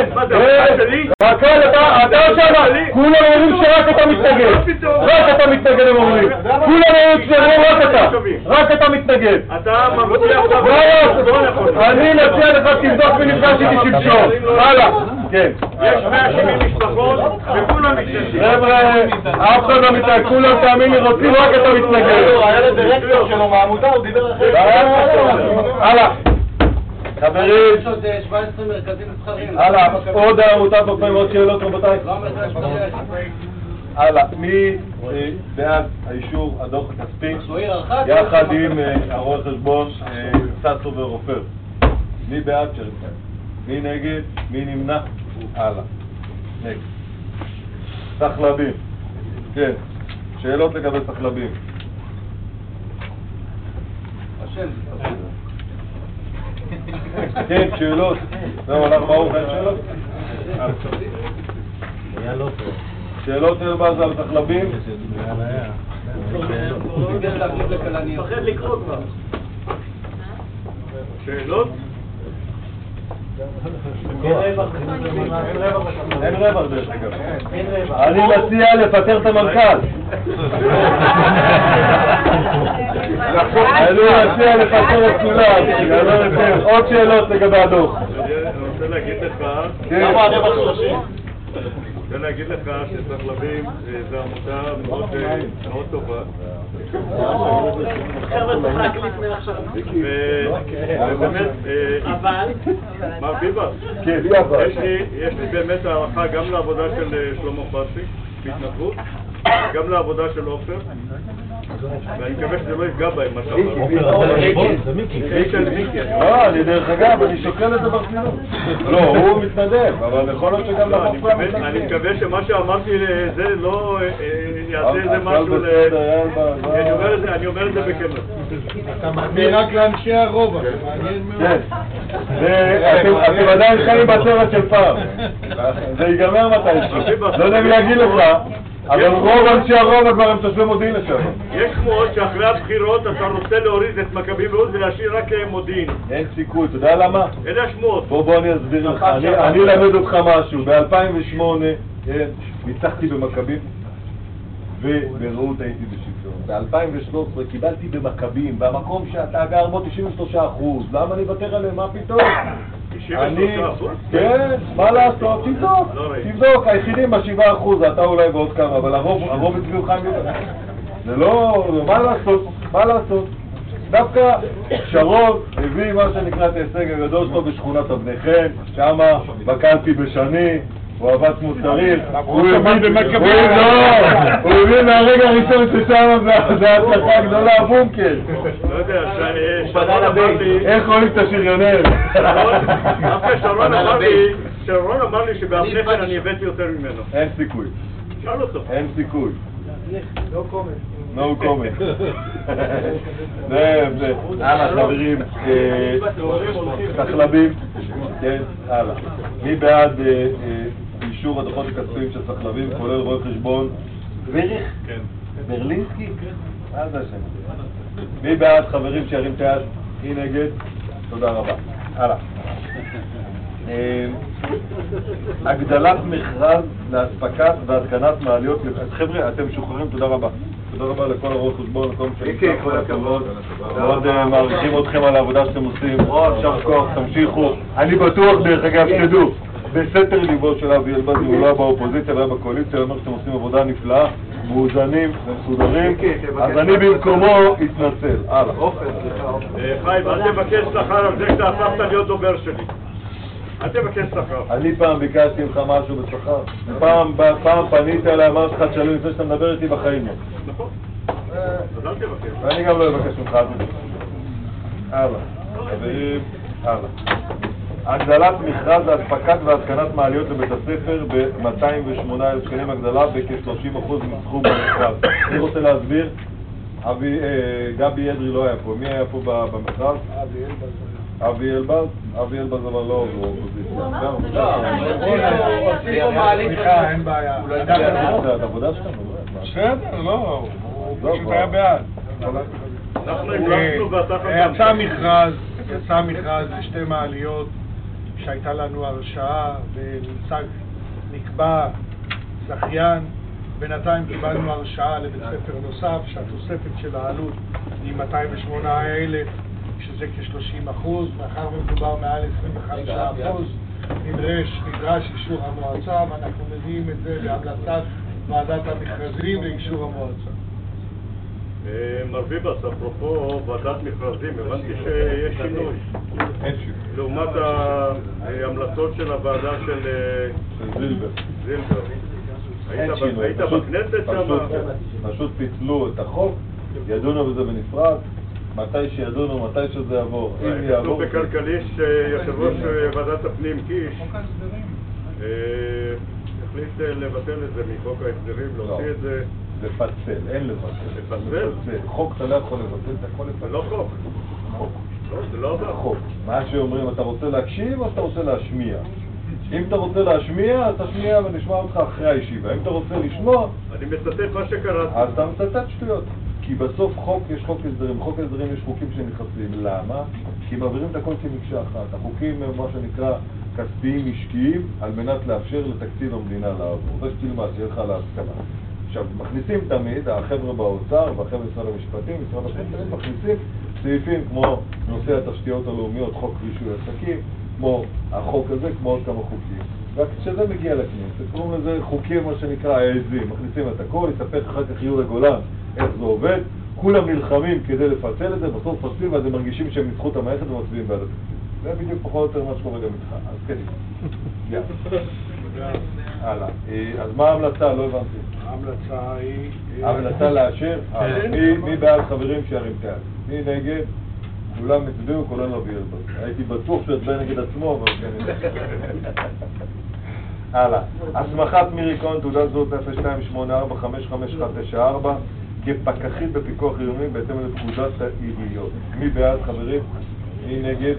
אתה שמה, כולם אומרים שרק אתה מתנגד. רק אתה מתנגד הם אומרים. כולם אומרים רק אתה מתנגד. אתה מבטיח אני מציע לך תבדוק ונפגש איתי שלשום. הלאה. כן. יש 170 משפחות וכולם מתנגדים. חבר'ה, אף אחד לא מתנגד, כולם תאמין לי רוצים רק אתה מתנגד. היה לדירקטור שלו מהעמותה, הוא דיבר אחרי. הלאה. חברים. יש עוד 17 מרכזים מסחריים. הלאה, עוד העמותה תוקפים עוד שאלות רבותיי. הלאה, מי בעד האישור הדוח הכספי יחד עם הרואה חשבון ססו ורופר? מי בעד שרצה? מי נגד? מי נמנע? הלאה. נגד. סחלבים. כן. שאלות לגבי סחלבים. כן, שאלות. זהו, אנחנו ברוך, אין שאלות? היה לא פה. שאלות אלבז על סחלבים? מפחד לקרוא כבר. שאלות? אין רווח דרך אגב. אני מציע לפטר את המנכ"ל. אני מציע לפטר את כולם. עוד שאלות לגבי הדוח. אני רוצה להגיד לך... למה הרווח 30? אני רוצה להגיד לך שסחלבים זו עמותה מאוד טובה. חבר'ה צריך להקליט מעכשיו. ובאמת, אבל... מר ביבס, יש לי באמת הערכה גם לעבודה של שלמה פסי בהתנדבות גם לעבודה של עופר, ואני מקווה שזה לא יפגע בהם מה שאמרת. לא, אני דרך אגב, אני שוקל את זה ברצינות. לא, הוא מתנדב, אבל יכול להיות שגם לא, אני מקווה שמה שאמרתי לזה לא יעשה איזה משהו אני אומר את זה בכנות. אתה מאמין רק לאנשי הרובע, זה מעניין מאוד. אתם עדיין חיים בסרט של פעם. זה ייגמר מתישהו. לא יודע מי להגיד לך, אבל רוב אנשי הרובע כבר הם תושבי מודיעין לשם. יש שמועות שאחרי הבחירות אתה רוצה להוריד את מכבי ועוז ולהשאיר רק מודיעין. אין סיכוי, אתה יודע למה? אלה השמועות. בוא אני אסביר לך, אני אלמד אותך משהו. ב-2008 ניצחתי במכבים וברעות הייתי בשלטון. ב-2013 קיבלתי במכבים, במקום שאתה גר בו 93%. למה אני אוותר עליהם? מה פתאום? 93%? כן, מה לעשות? תבדוק, היחידים ב7%, אתה אולי ועוד כמה, אבל הרוב הצביעו חיים יותר. זה לא, מה לעשות? דווקא שרון הביא מה שנקרא את ההישג הגדול שלו בשכונת אבני חן, שמה בקלפי בשני, הוא עבד כמו צריך, הוא הבין מהרגע הראשון ששם זה הצלחה גדולה, הבונקר. לא יודע, שרון אמר לי... איך רואים את השריונר? שרון אמר לי שבאבני חן אני הבאתי יותר ממנו. אין סיכוי. שאל אותו. אין סיכוי. לא קומץ. No comment. זה, הלאה חברים, סחלבים, כן, הלאה. מי בעד אישור הדוחות הכספיים של סחלבים, כולל רואה חשבון וריך? כן. ברלינסקי? מה זה השם? מי בעד חברים שירים את היד? מי נגד? תודה רבה. הלאה. הגדלת מכרז להספקת והתקנת מעליות. אז חבר'ה, אתם משוחררים, תודה רבה. תודה רבה לכל הרואי חשבון, לכל משלמים. כל הכבוד. מאוד מעריכים אתכם על העבודה שאתם עושים. יישר כוח, תמשיכו. אני בטוח, דרך אגב, שתדעו, בסתר ליבו של אבי אלבז, הוא לא באופוזיציה, לא בקואליציה, אומר שאתם עושים עבודה נפלאה, מאוזנים ומסודרים, אז אני במקומו אתנצל. הלאה. חיים, אל תבקש שכר על זה שאתה הפכת להיות דובר שלי. אל תבקש שכר. אני פעם ביקשתי ממך משהו בשכר. פעם פנית אליי, אמרת לך תשאלו לפני שאתה מדבר איתי בחיים. נכון. אז אל תבקש. ואני גם לא אבקש ממך. הלאה. חברים, הלאה. הגדלת מכרז להספקת והתקנת מעליות לבית הספר ב-208,000 שקלים, הגדלה בכ-30% מסכום במכרז. אני רוצה להסביר, גבי אדרי לא היה פה. מי היה פה במכרז? אבי אלבז? אבי אלבז אבל לא אופוזיציה. סליחה, אין בעיה. זה עבודה שלנו. בסדר, לא, הוא פשוט היה בעד. אנחנו המלצנו ואתה יצא מכרז לשתי מעליות שהייתה לנו הרשאה ונקבע זכיין. בינתיים קיבלנו הרשאה לבית ספר נוסף שהתוספת של העלות היא 208,000, שזה כ-30%, מאחר ומדובר מעל 25%, נדרש אישור המועצה, ואנחנו מביאים את זה להמלצת ועדת המכרזים לאישור המועצה. מר ביבס, אפרופו ועדת מכרזים, הבנתי שיש שינוי. אין שינוי. לעומת ההמלצות של הוועדה של זילבר. היית בכנסת שם? פשוט פיצלו את החוק, ידונו בזה בנפרד, מתי שידונו, מתי שזה יעבור. כתוב בכלכליש שיושב ראש ועדת הפנים קיש החליט לבטל את זה מחוק ההסדרים, להוציא את זה. לפצל, אין לבטל. לפצל? חוק אתה לא יכול לבטל, אתה יכול לפצל. זה לא חוק. חוק. זה לא חוק. מה שאומרים, אתה רוצה להקשיב או אתה רוצה להשמיע? אם אתה רוצה להשמיע, אז תשמיע ונשמע אותך אחרי הישיבה. אם אתה רוצה לשמוע... אני מצטט מה שקראתי. אז אתה מצטט שטויות. כי בסוף יש חוק הסדרים. בחוק הסדרים יש חוקים שנכנסים. למה? כי מעבירים את הכל כמקשה אחת. החוקים הם מה שנקרא כספיים משקיים על מנת לאפשר לתקציב המדינה לעבור. זה שתלמד, שיהיה לך להסכמה. עכשיו, מכניסים תמיד, החבר'ה באוצר והחבר'ה משרד המשפטים, משרד המשפטים, מכניסים סעיפים כמו נושא התשתיות הלאומיות, חוק רישוי עסקים, כמו החוק הזה, כמו עוד כמה חוקים. רק כשזה מגיע לכנסת, קוראים לזה חוקים, מה שנקרא העזים, מכניסים את הכל, יספק אחר כך יהודה גולן איך זה עובד, כולם נלחמים כדי לפצל את זה, בסוף פצלים ואז הם מרגישים שהם ניצחו את המערכת ומצביעים בעד התקציב. זה בדיוק פחות או יותר מה שקורה גם איתך, אז כן. יאללה. הלאה. אז מה ההמלצה? לא הבנתי. ההמלצה היא... ההמלצה לאשר? מי בעד חברים שירים את היד? מי נגד? כולם הצביעו, כולל רבי אלבז. הייתי בטוח שהוא יצביע נגד עצמו, אבל כנראה. הלאה. הסמכת מירי כהן, תעודת זהות 0284555194 כפקחית בפיקוח עירוני בהתאם לפקודת העיריות. מי בעד חברים? מי נגד?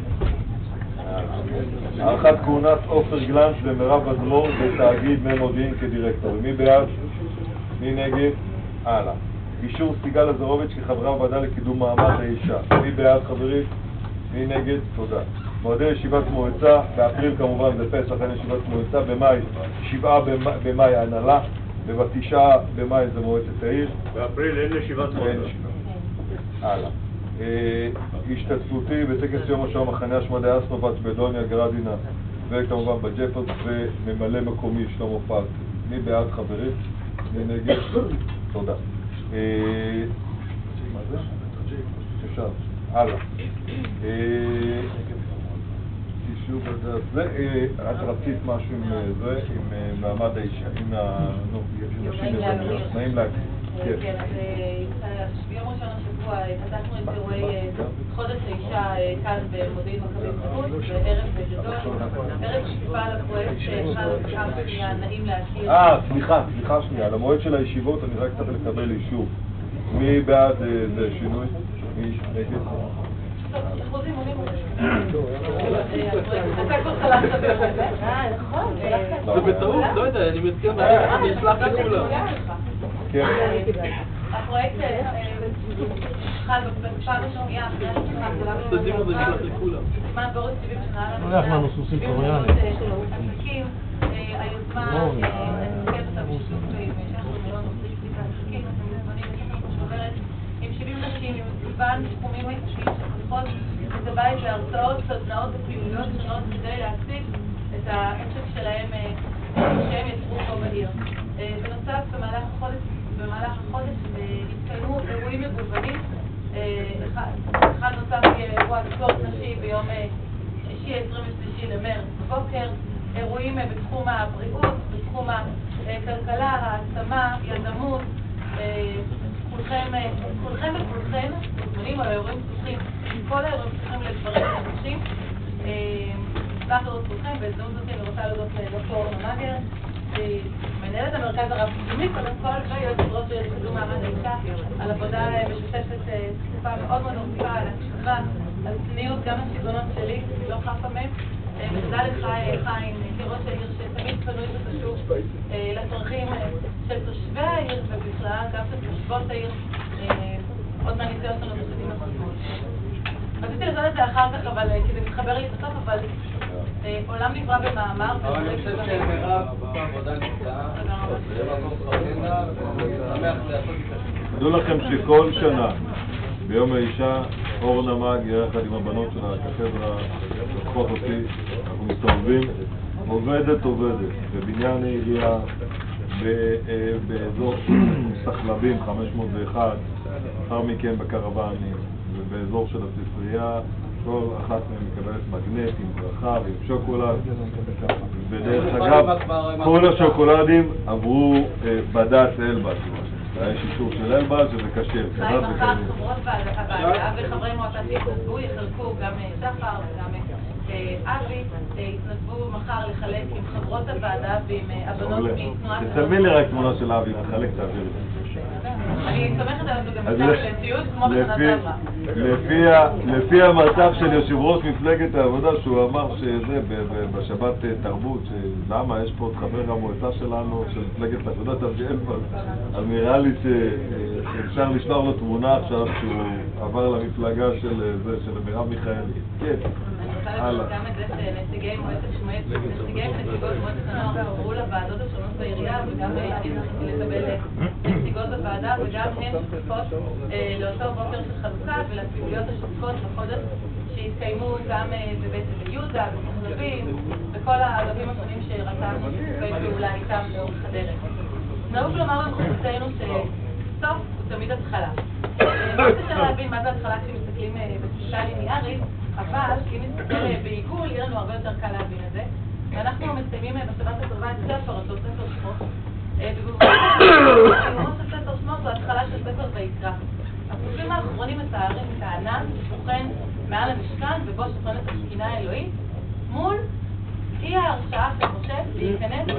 הארכת כהונת עופר גלנץ ומרב אדמור בתאגיד מי מודיעין כדירקטור. מי בעד? מי נגד? הלאה. אישור סיגל לזרוביץ' כחברה בוועדה לקידום מעמד האישה. מי בעד חברים? מי נגד? תודה. מועדי ישיבת מועצה, באפריל כמובן זה פסח, אין ישיבת מועצה, במאי, 7 במאי ההנהלה, וב9 במאי זה מועצת העיר. באפריל אין ישיבת מועצה. הלאה. השתתפותי בטקס יום השואה מחנה השמדה אסנובץ בדוניה גרדינה וכמובן בג'פוס וממלא מקומי שלמה פלק. מי בעד חברים? מי נגד? תודה. מה זה? אפשר. הלאה. אישור בדעת זה, את רצית משהו עם זה, עם מעמד האישה, עם נשים מזמיות, נעים להגיד. כן, אז ביום ראשון השבוע פתחנו את אירועי חודש האישה כאן במודיעין מכבי בחוץ, בערב גדול, ערב שקיפה על הפרויקט שהחל פעם שנייה, נעים להכיר. סליחה שנייה, על המועד של הישיבות אני רק צריך לקבל אישור. מי בעד זה שינוי? מי נגד? אחוזים עולים אתה כבר חלקת בזה? נכון. זה בטעות, לא יודע, אני מזכיר אני אשלח לכולם. הפרויקט חל בפעם השנייה אחרי השנייה הגדולה בזמן בעוד 70 שנה לנו 70 עסקים, היוזמה נסתכלת אותה בשיתוף שאנחנו לא נוצרים קצת עסקים, שעוברת עם 70 נשים, עם מגוון תחומים עסקיים שפותחות את הבית להרצאות, סדנאות ופעילויות שונות כדי להציג את העסק שלהם שהם יצרו פה בעיר. בנוסף, במהלך החודש התקיימו אירועים מגוונים. אחד נוסף יהיה אירוע ספורט נשי ביום שישי 23 למרץ בבוקר, אירועים בתחום הבריאות, בתחום הכלכלה, העצמה, יזמות, כולכם וכולכן מוזמנים על האירועים פתוחים, כל האירועים פתוחים לגברים ונשים. נשמח לראות כולכם, בהזדמנות זאת אני רוצה להודות לדוקטור אורנה מגר, מנהלת המרכז הרב-תחומי, קודם כל, ויועצת ראש לקידום מעמד האישה, על עבודה משותפת תקופה מאוד מאוד ארוכה, על הקשבה, על צניעות, גם השיגונות שלי, לא חפה מהם. ותודה לך, חיים, כראש העיר, שתמיד פנוי וחשוב לצרכים של תושבי העיר ובכלל, גם של תושבות העיר, עוד מהניסיון שלנו בשנים הקודמות. רציתי לעשות את זה אחר כך, אבל כי זה מתחבר לי בסוף, אבל עולם נברא במאמר. אבל אני חושב שמרב עבודה נפלאה, זה מקום חרדה, ואני שמח לעשות את זה. תדעו לכם שכל שנה, ביום האישה, אורנה מאג, יחד עם הבנות של הקתדרה, לקחות אותי, אנחנו מסתובבים, עובדת, בבניין העירייה, באזור סחלבים 501, אחר מכן בקרוונים, ובאזור של הספרייה, כל אחת מהן מקבלת מגנט עם ברכה ועם שוקולד, ודרך אגב, כל השוקולדים עברו בד"ץ אלבז, יש אישור של אלבז שזה קשר. אולי מחר חברות הוועדה וחברי מועצה שיתנדבו, יחלקו גם שחר וגם אבי, יתנדבו מחר לחלק עם חברות הוועדה ועם הבנות מתנועת... תצלמי לי רק תמונה של אבי, נחלק את האוויר. אני סומכת עליו גם מצב לציוד כמו בשנת עברה. לפי המצב של יושב ראש מפלגת העבודה שהוא אמר שזה בשבת תרבות, למה יש פה עוד חבר המועצה שלנו של מפלגת העבודה תביא אלפז, אז נראה לי שאפשר לשלוח לו תמונה עכשיו שהוא עבר למפלגה של מרב מיכאלי. כן. אני רוצה גם את זה שנציגי מועצת נציגות מועצת הנוער עברו לוועדות השונות בעירייה, וגם אני זכיתי לקבל נציגות בוועדה, וגם הן שותפות לאותו בוקר של חלוקה ולפעילויות השותפות בחודש שהתקיימו גם בבית יהודה, בסחלבים, וכל האגפים השונים שרצנו שיתופי פעולה איתם לאורך הדרך. נהוג לומר במחוזתנו שסוף הוא תמיד התחלה. מאוד קשה להבין מה זה התחלה כשמסתכלים בתפיסה ליניארית, אבל אם נסתכל בעיגול, יהיה לנו הרבה יותר קל להבין את זה. ואנחנו מסיימים בשבת הקרובה את שתי הפרשות, ספר שמות, ובמיוחד של ספר שמות הוא התחלה של ספר ויקרא. הפסוקים האחרונים מתארים את הענן ששוכן מעל המשכן ובו שוכנת השכינה האלוהית מול אי ההרשאה של משה להיכנס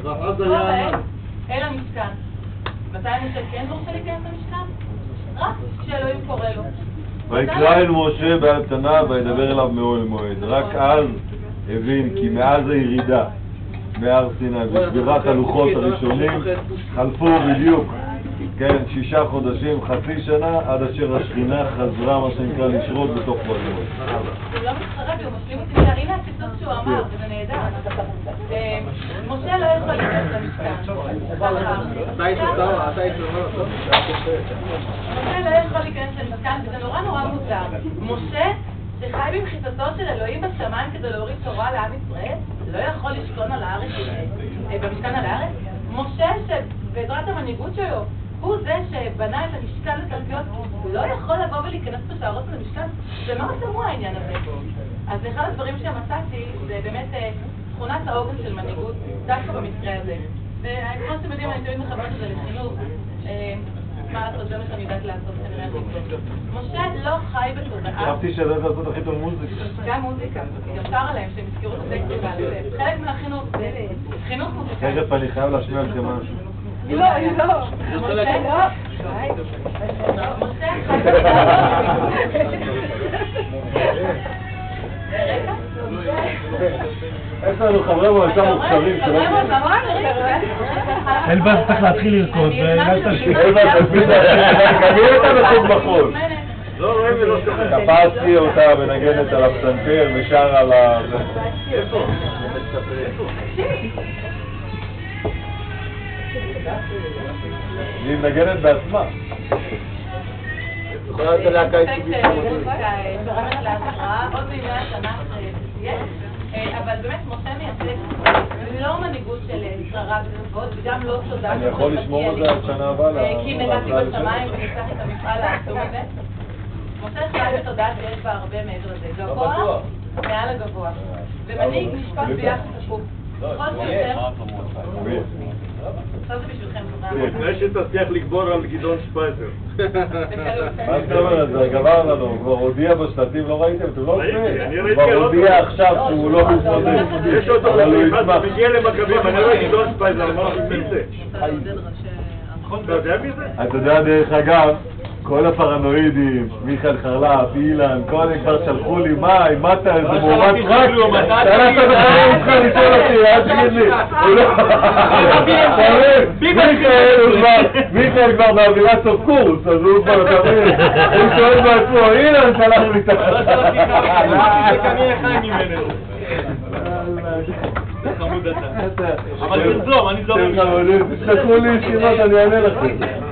אל המשכן. מתי משה כן מורשה להיכנס למשכן? רק כשאלוהים קורא לו. ויקרא אל משה בהמתנה וידבר אליו מאוהל מועד. רק אז הבין כי מאז הירידה מהר סיני ושבירת הלוחות הראשונים חלפו בדיוק 6 חודשים, חצי שנה, עד אשר השכינה חזרה, מה שנקרא, לשרות בתוך בלמות. הוא לא מתחרב, הוא משלים אותי מילה. הנה הציטוט שהוא אמר, וזה נהדר. משה לא יכול להיכנס למשכן. משה לא יכול להיכנס למשכן, וזה נורא מוזר. משה, שחי במחיצתו של אלוהים בשמיים כדי להוריד תורה לעם ישראל, לא יכול לשכון על הארץ, במשכן על הארץ. משה, שבעזרת המנהיגות שלו, הוא זה שבנה את המשכן לקלפיות, הוא לא יכול לבוא ולהיכנס בשערות למשכן. ומה תמו העניין הזה? אז אחד הדברים שמצאתי זה באמת תכונת העוגן של מנהיגות, דווקא במקרה הזה. וכמו שאתם יודעים, אני תמיד מחברת את זה לחינוך. מה לעשות, זה מה שאני יודעת לעשות, כנראה הכי טוב. משה לא חי בתודעה. חשבתי שידעת לעשות הכי טוב מוזיקה. גם מוזיקה, גם שר עליהם שהם הזכירו את הטקסטים האלה. חלק מהחינוך, חינוך מוזיקה. תכף אני חייב להשמיע לכם משהו. לא, משה חי יש לנו חברי מועצה מוכשרים שלא... אלבאס צריך להתחיל לרקוד, אלבאס את הנקוד בחול. תפסתי אותה מנגנת על הפסנתר ושר על ה... איפה? היא מנגנת בעצמה. יכולה להיות להקה איצוגית עוד בימי השנה אבל באמת משה מייצג לא מנהיגות של שררה וכבוד וגם לא תודה. אני יכול לשמור את זה עד שנה הבאה? כי נגעתי בשמיים ונפתח את המפעל העצום הזה. משה חי בתודעה שיש בה הרבה מעבר לזה. גבוה מעל הגבוה. ומנהיג נשפט ביחס הפוך. בכל שיותר... עכשיו זה בשבילכם. לפני שתצליח לגבור על גדעון שפייזר. מה זאת אומרת? זה גבר לנו, כבר הודיע בשלטים, לא ראיתם? אתם לא עושים? כבר הודיע עכשיו שהוא לא מתמודד. יש אותו אחד שמגיע למכבים, אני רואה גדעון שפייזר, אמרתי מי זה? אתה יודע מי זה? אתה יודע דרך אגב, כל הפרנואידים, מיכאל חרל"פ, אילן, כל הם כבר שלחו לי, מה, אימת איזה מועמד רק? תראה את הדברים אותך לשאול אותי, אל תגיד לי. מיכאל כבר באווירת סוף קורס, אז הוא כבר תמיד, הוא שואל בעצמו, אילן שלח לי את חמוד אתה. אבל תזלום, אני זלום. תשלחו לי ישירות, אני אענה לכם.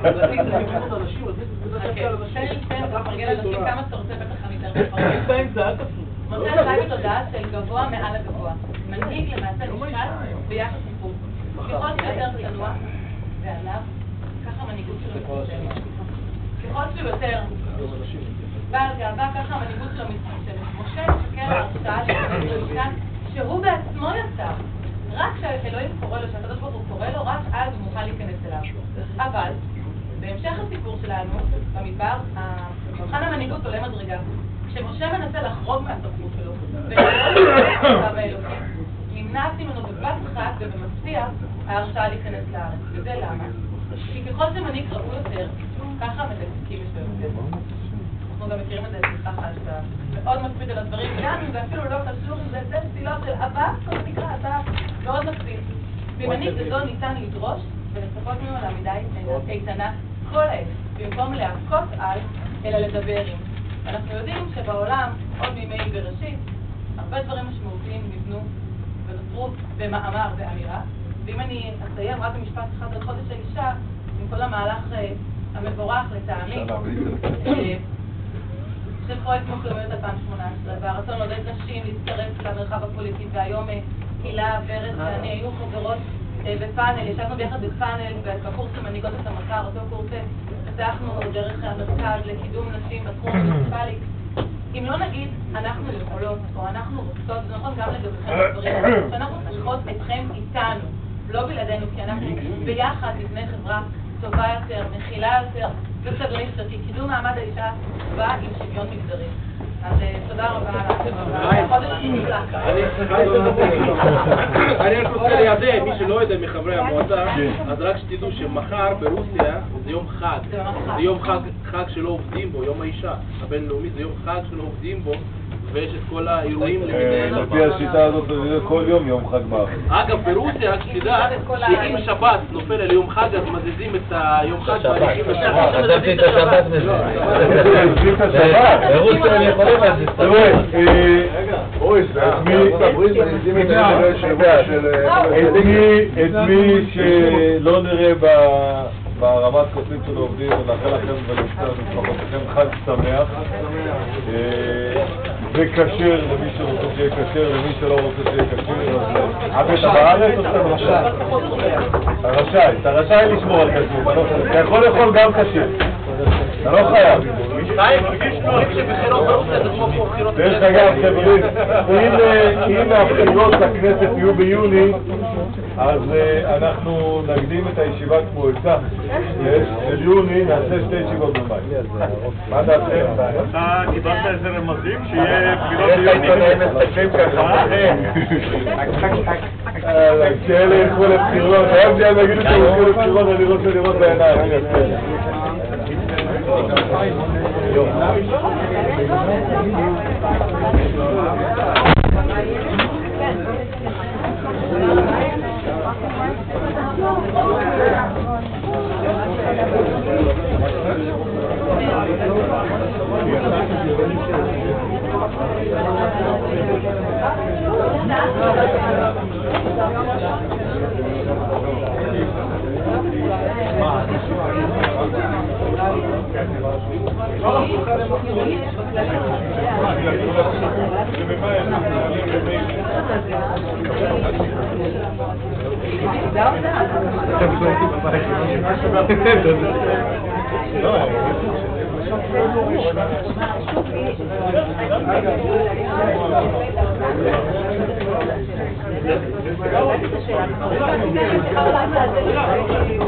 כמה שאתה רוצה בטח המתאר. משה חי בתודעה של גבוה מעל הגבוה. מנהיג למעשה נשאל ביחס הפוך. ככל שיותר צנוע ועליו, ככה המנהיגות שלו מתקשרת. ככל שהוא יותר בעל גאווה, ככה המנהיגות שלו מתקשרת. משה שקר ההרשאה של שהוא בעצמו יצר. רק כשאלוהים קורא לו, שהקדוש ברוך הוא קורא לו, רק אז הוא מוכן להיכנס אליו. אבל בהמשך הסיפור שלנו, במדבר, מבחן המנהיגות עולה מדרגה. כשמשה מנסה לחרוג מהסמכות שלו, ולא באלוקים, נמנעת ממנו בבת אחת ובמפתיע ההרשאה להיכנס לארץ. וזה למה? כי ככל שמנהיג ראוי יותר, ככה מדקדקים יש ביותר. אנחנו גם מכירים את זה אצלך חשבה. מאוד מקפיד על הדברים, גם אם זה אפילו לא קשור, זה פסילות של אבא, כל נקרא, אתה מאוד מקפיד. במנהיג גדול ניתן לדרוש ולצפות ממנו לעמידה איתנה כל העת, במקום להכות על, אלא לדבר עם. אנחנו יודעים שבעולם, עוד מימי בראשית, הרבה דברים משמעותיים נבנו ונוצרו במאמר ואמירה. ואם אני אסיים רק במשפט אחד על חודש האישה, עם כל המהלך המבורך לטעמי, של פרויקט מוקלמיות 2018, והרצון לעודד נשים להצטרף למרחב הפוליטי, והיום הילה, ורד ואני היינו חברות בפאנל, ישבנו ביחד בפאנל בקורס למנהיגות את המחר, אותו קורס פתחנו דרך המרכז לקידום נשים בתחום המוניציפלי, אם לא נגיד, אנחנו יכולות, או אנחנו רוצות, זה נכון גם לגביכם דברים, שאנחנו צריכות אתכם איתנו, לא בלעדינו, כי אנחנו ביחד נבנה חברה טובה יותר, מכילה יותר, וסדרנית יותר, כי קידום מעמד האישה בא עם שוויון מגדרי. אז תודה רבה על החודש נפלא. אני רק רוצה לידע, מי שלא יודע מחברי המועצה, אז רק שתדעו שמחר ברוסיה זה יום חג. זה יום חג שלא עובדים בו, יום האישה הבינלאומי, זה יום חג שלא עובדים בו, ויש את כל האירועים למיניהם. לפי השיטה הזאת זה כל יום חג בארץ. אגב, ברוסיה, שתדע, שאם שבת נופל על יום חג, אז מזיזים את היום חג. חשבתי את השבת מזה. מזיזים את השבת. ברוסיה הם יכולים להזיז את את מי שלא נראה ברמת כוסים של העובדים, ונאחל לכם ולמשפחותיכם חג שמח וכשר למי שרוצה שיהיה כשר, למי שלא רוצה שיהיה כשר. אתה בארץ או שאתה רשאי? אתה רשאי לשמור על כשר, אתה יכול לאכול גם כשר, אתה לא חייב. דרך אגב, חברים, אם הבחירות לכנסת יהיו ביוני, אז אנחנו נקדים את הישיבת מועצה של יוני, נעשה 2 ישיבות במאי. מה דעתכם? אתה קיבלת איזה רמזים שיהיה בחירות ביוני? כשאלה ילכו לבחירות, היום שהם יגידו שהם ילכו לבחירות, אני רוצה לראות בעיניים. לא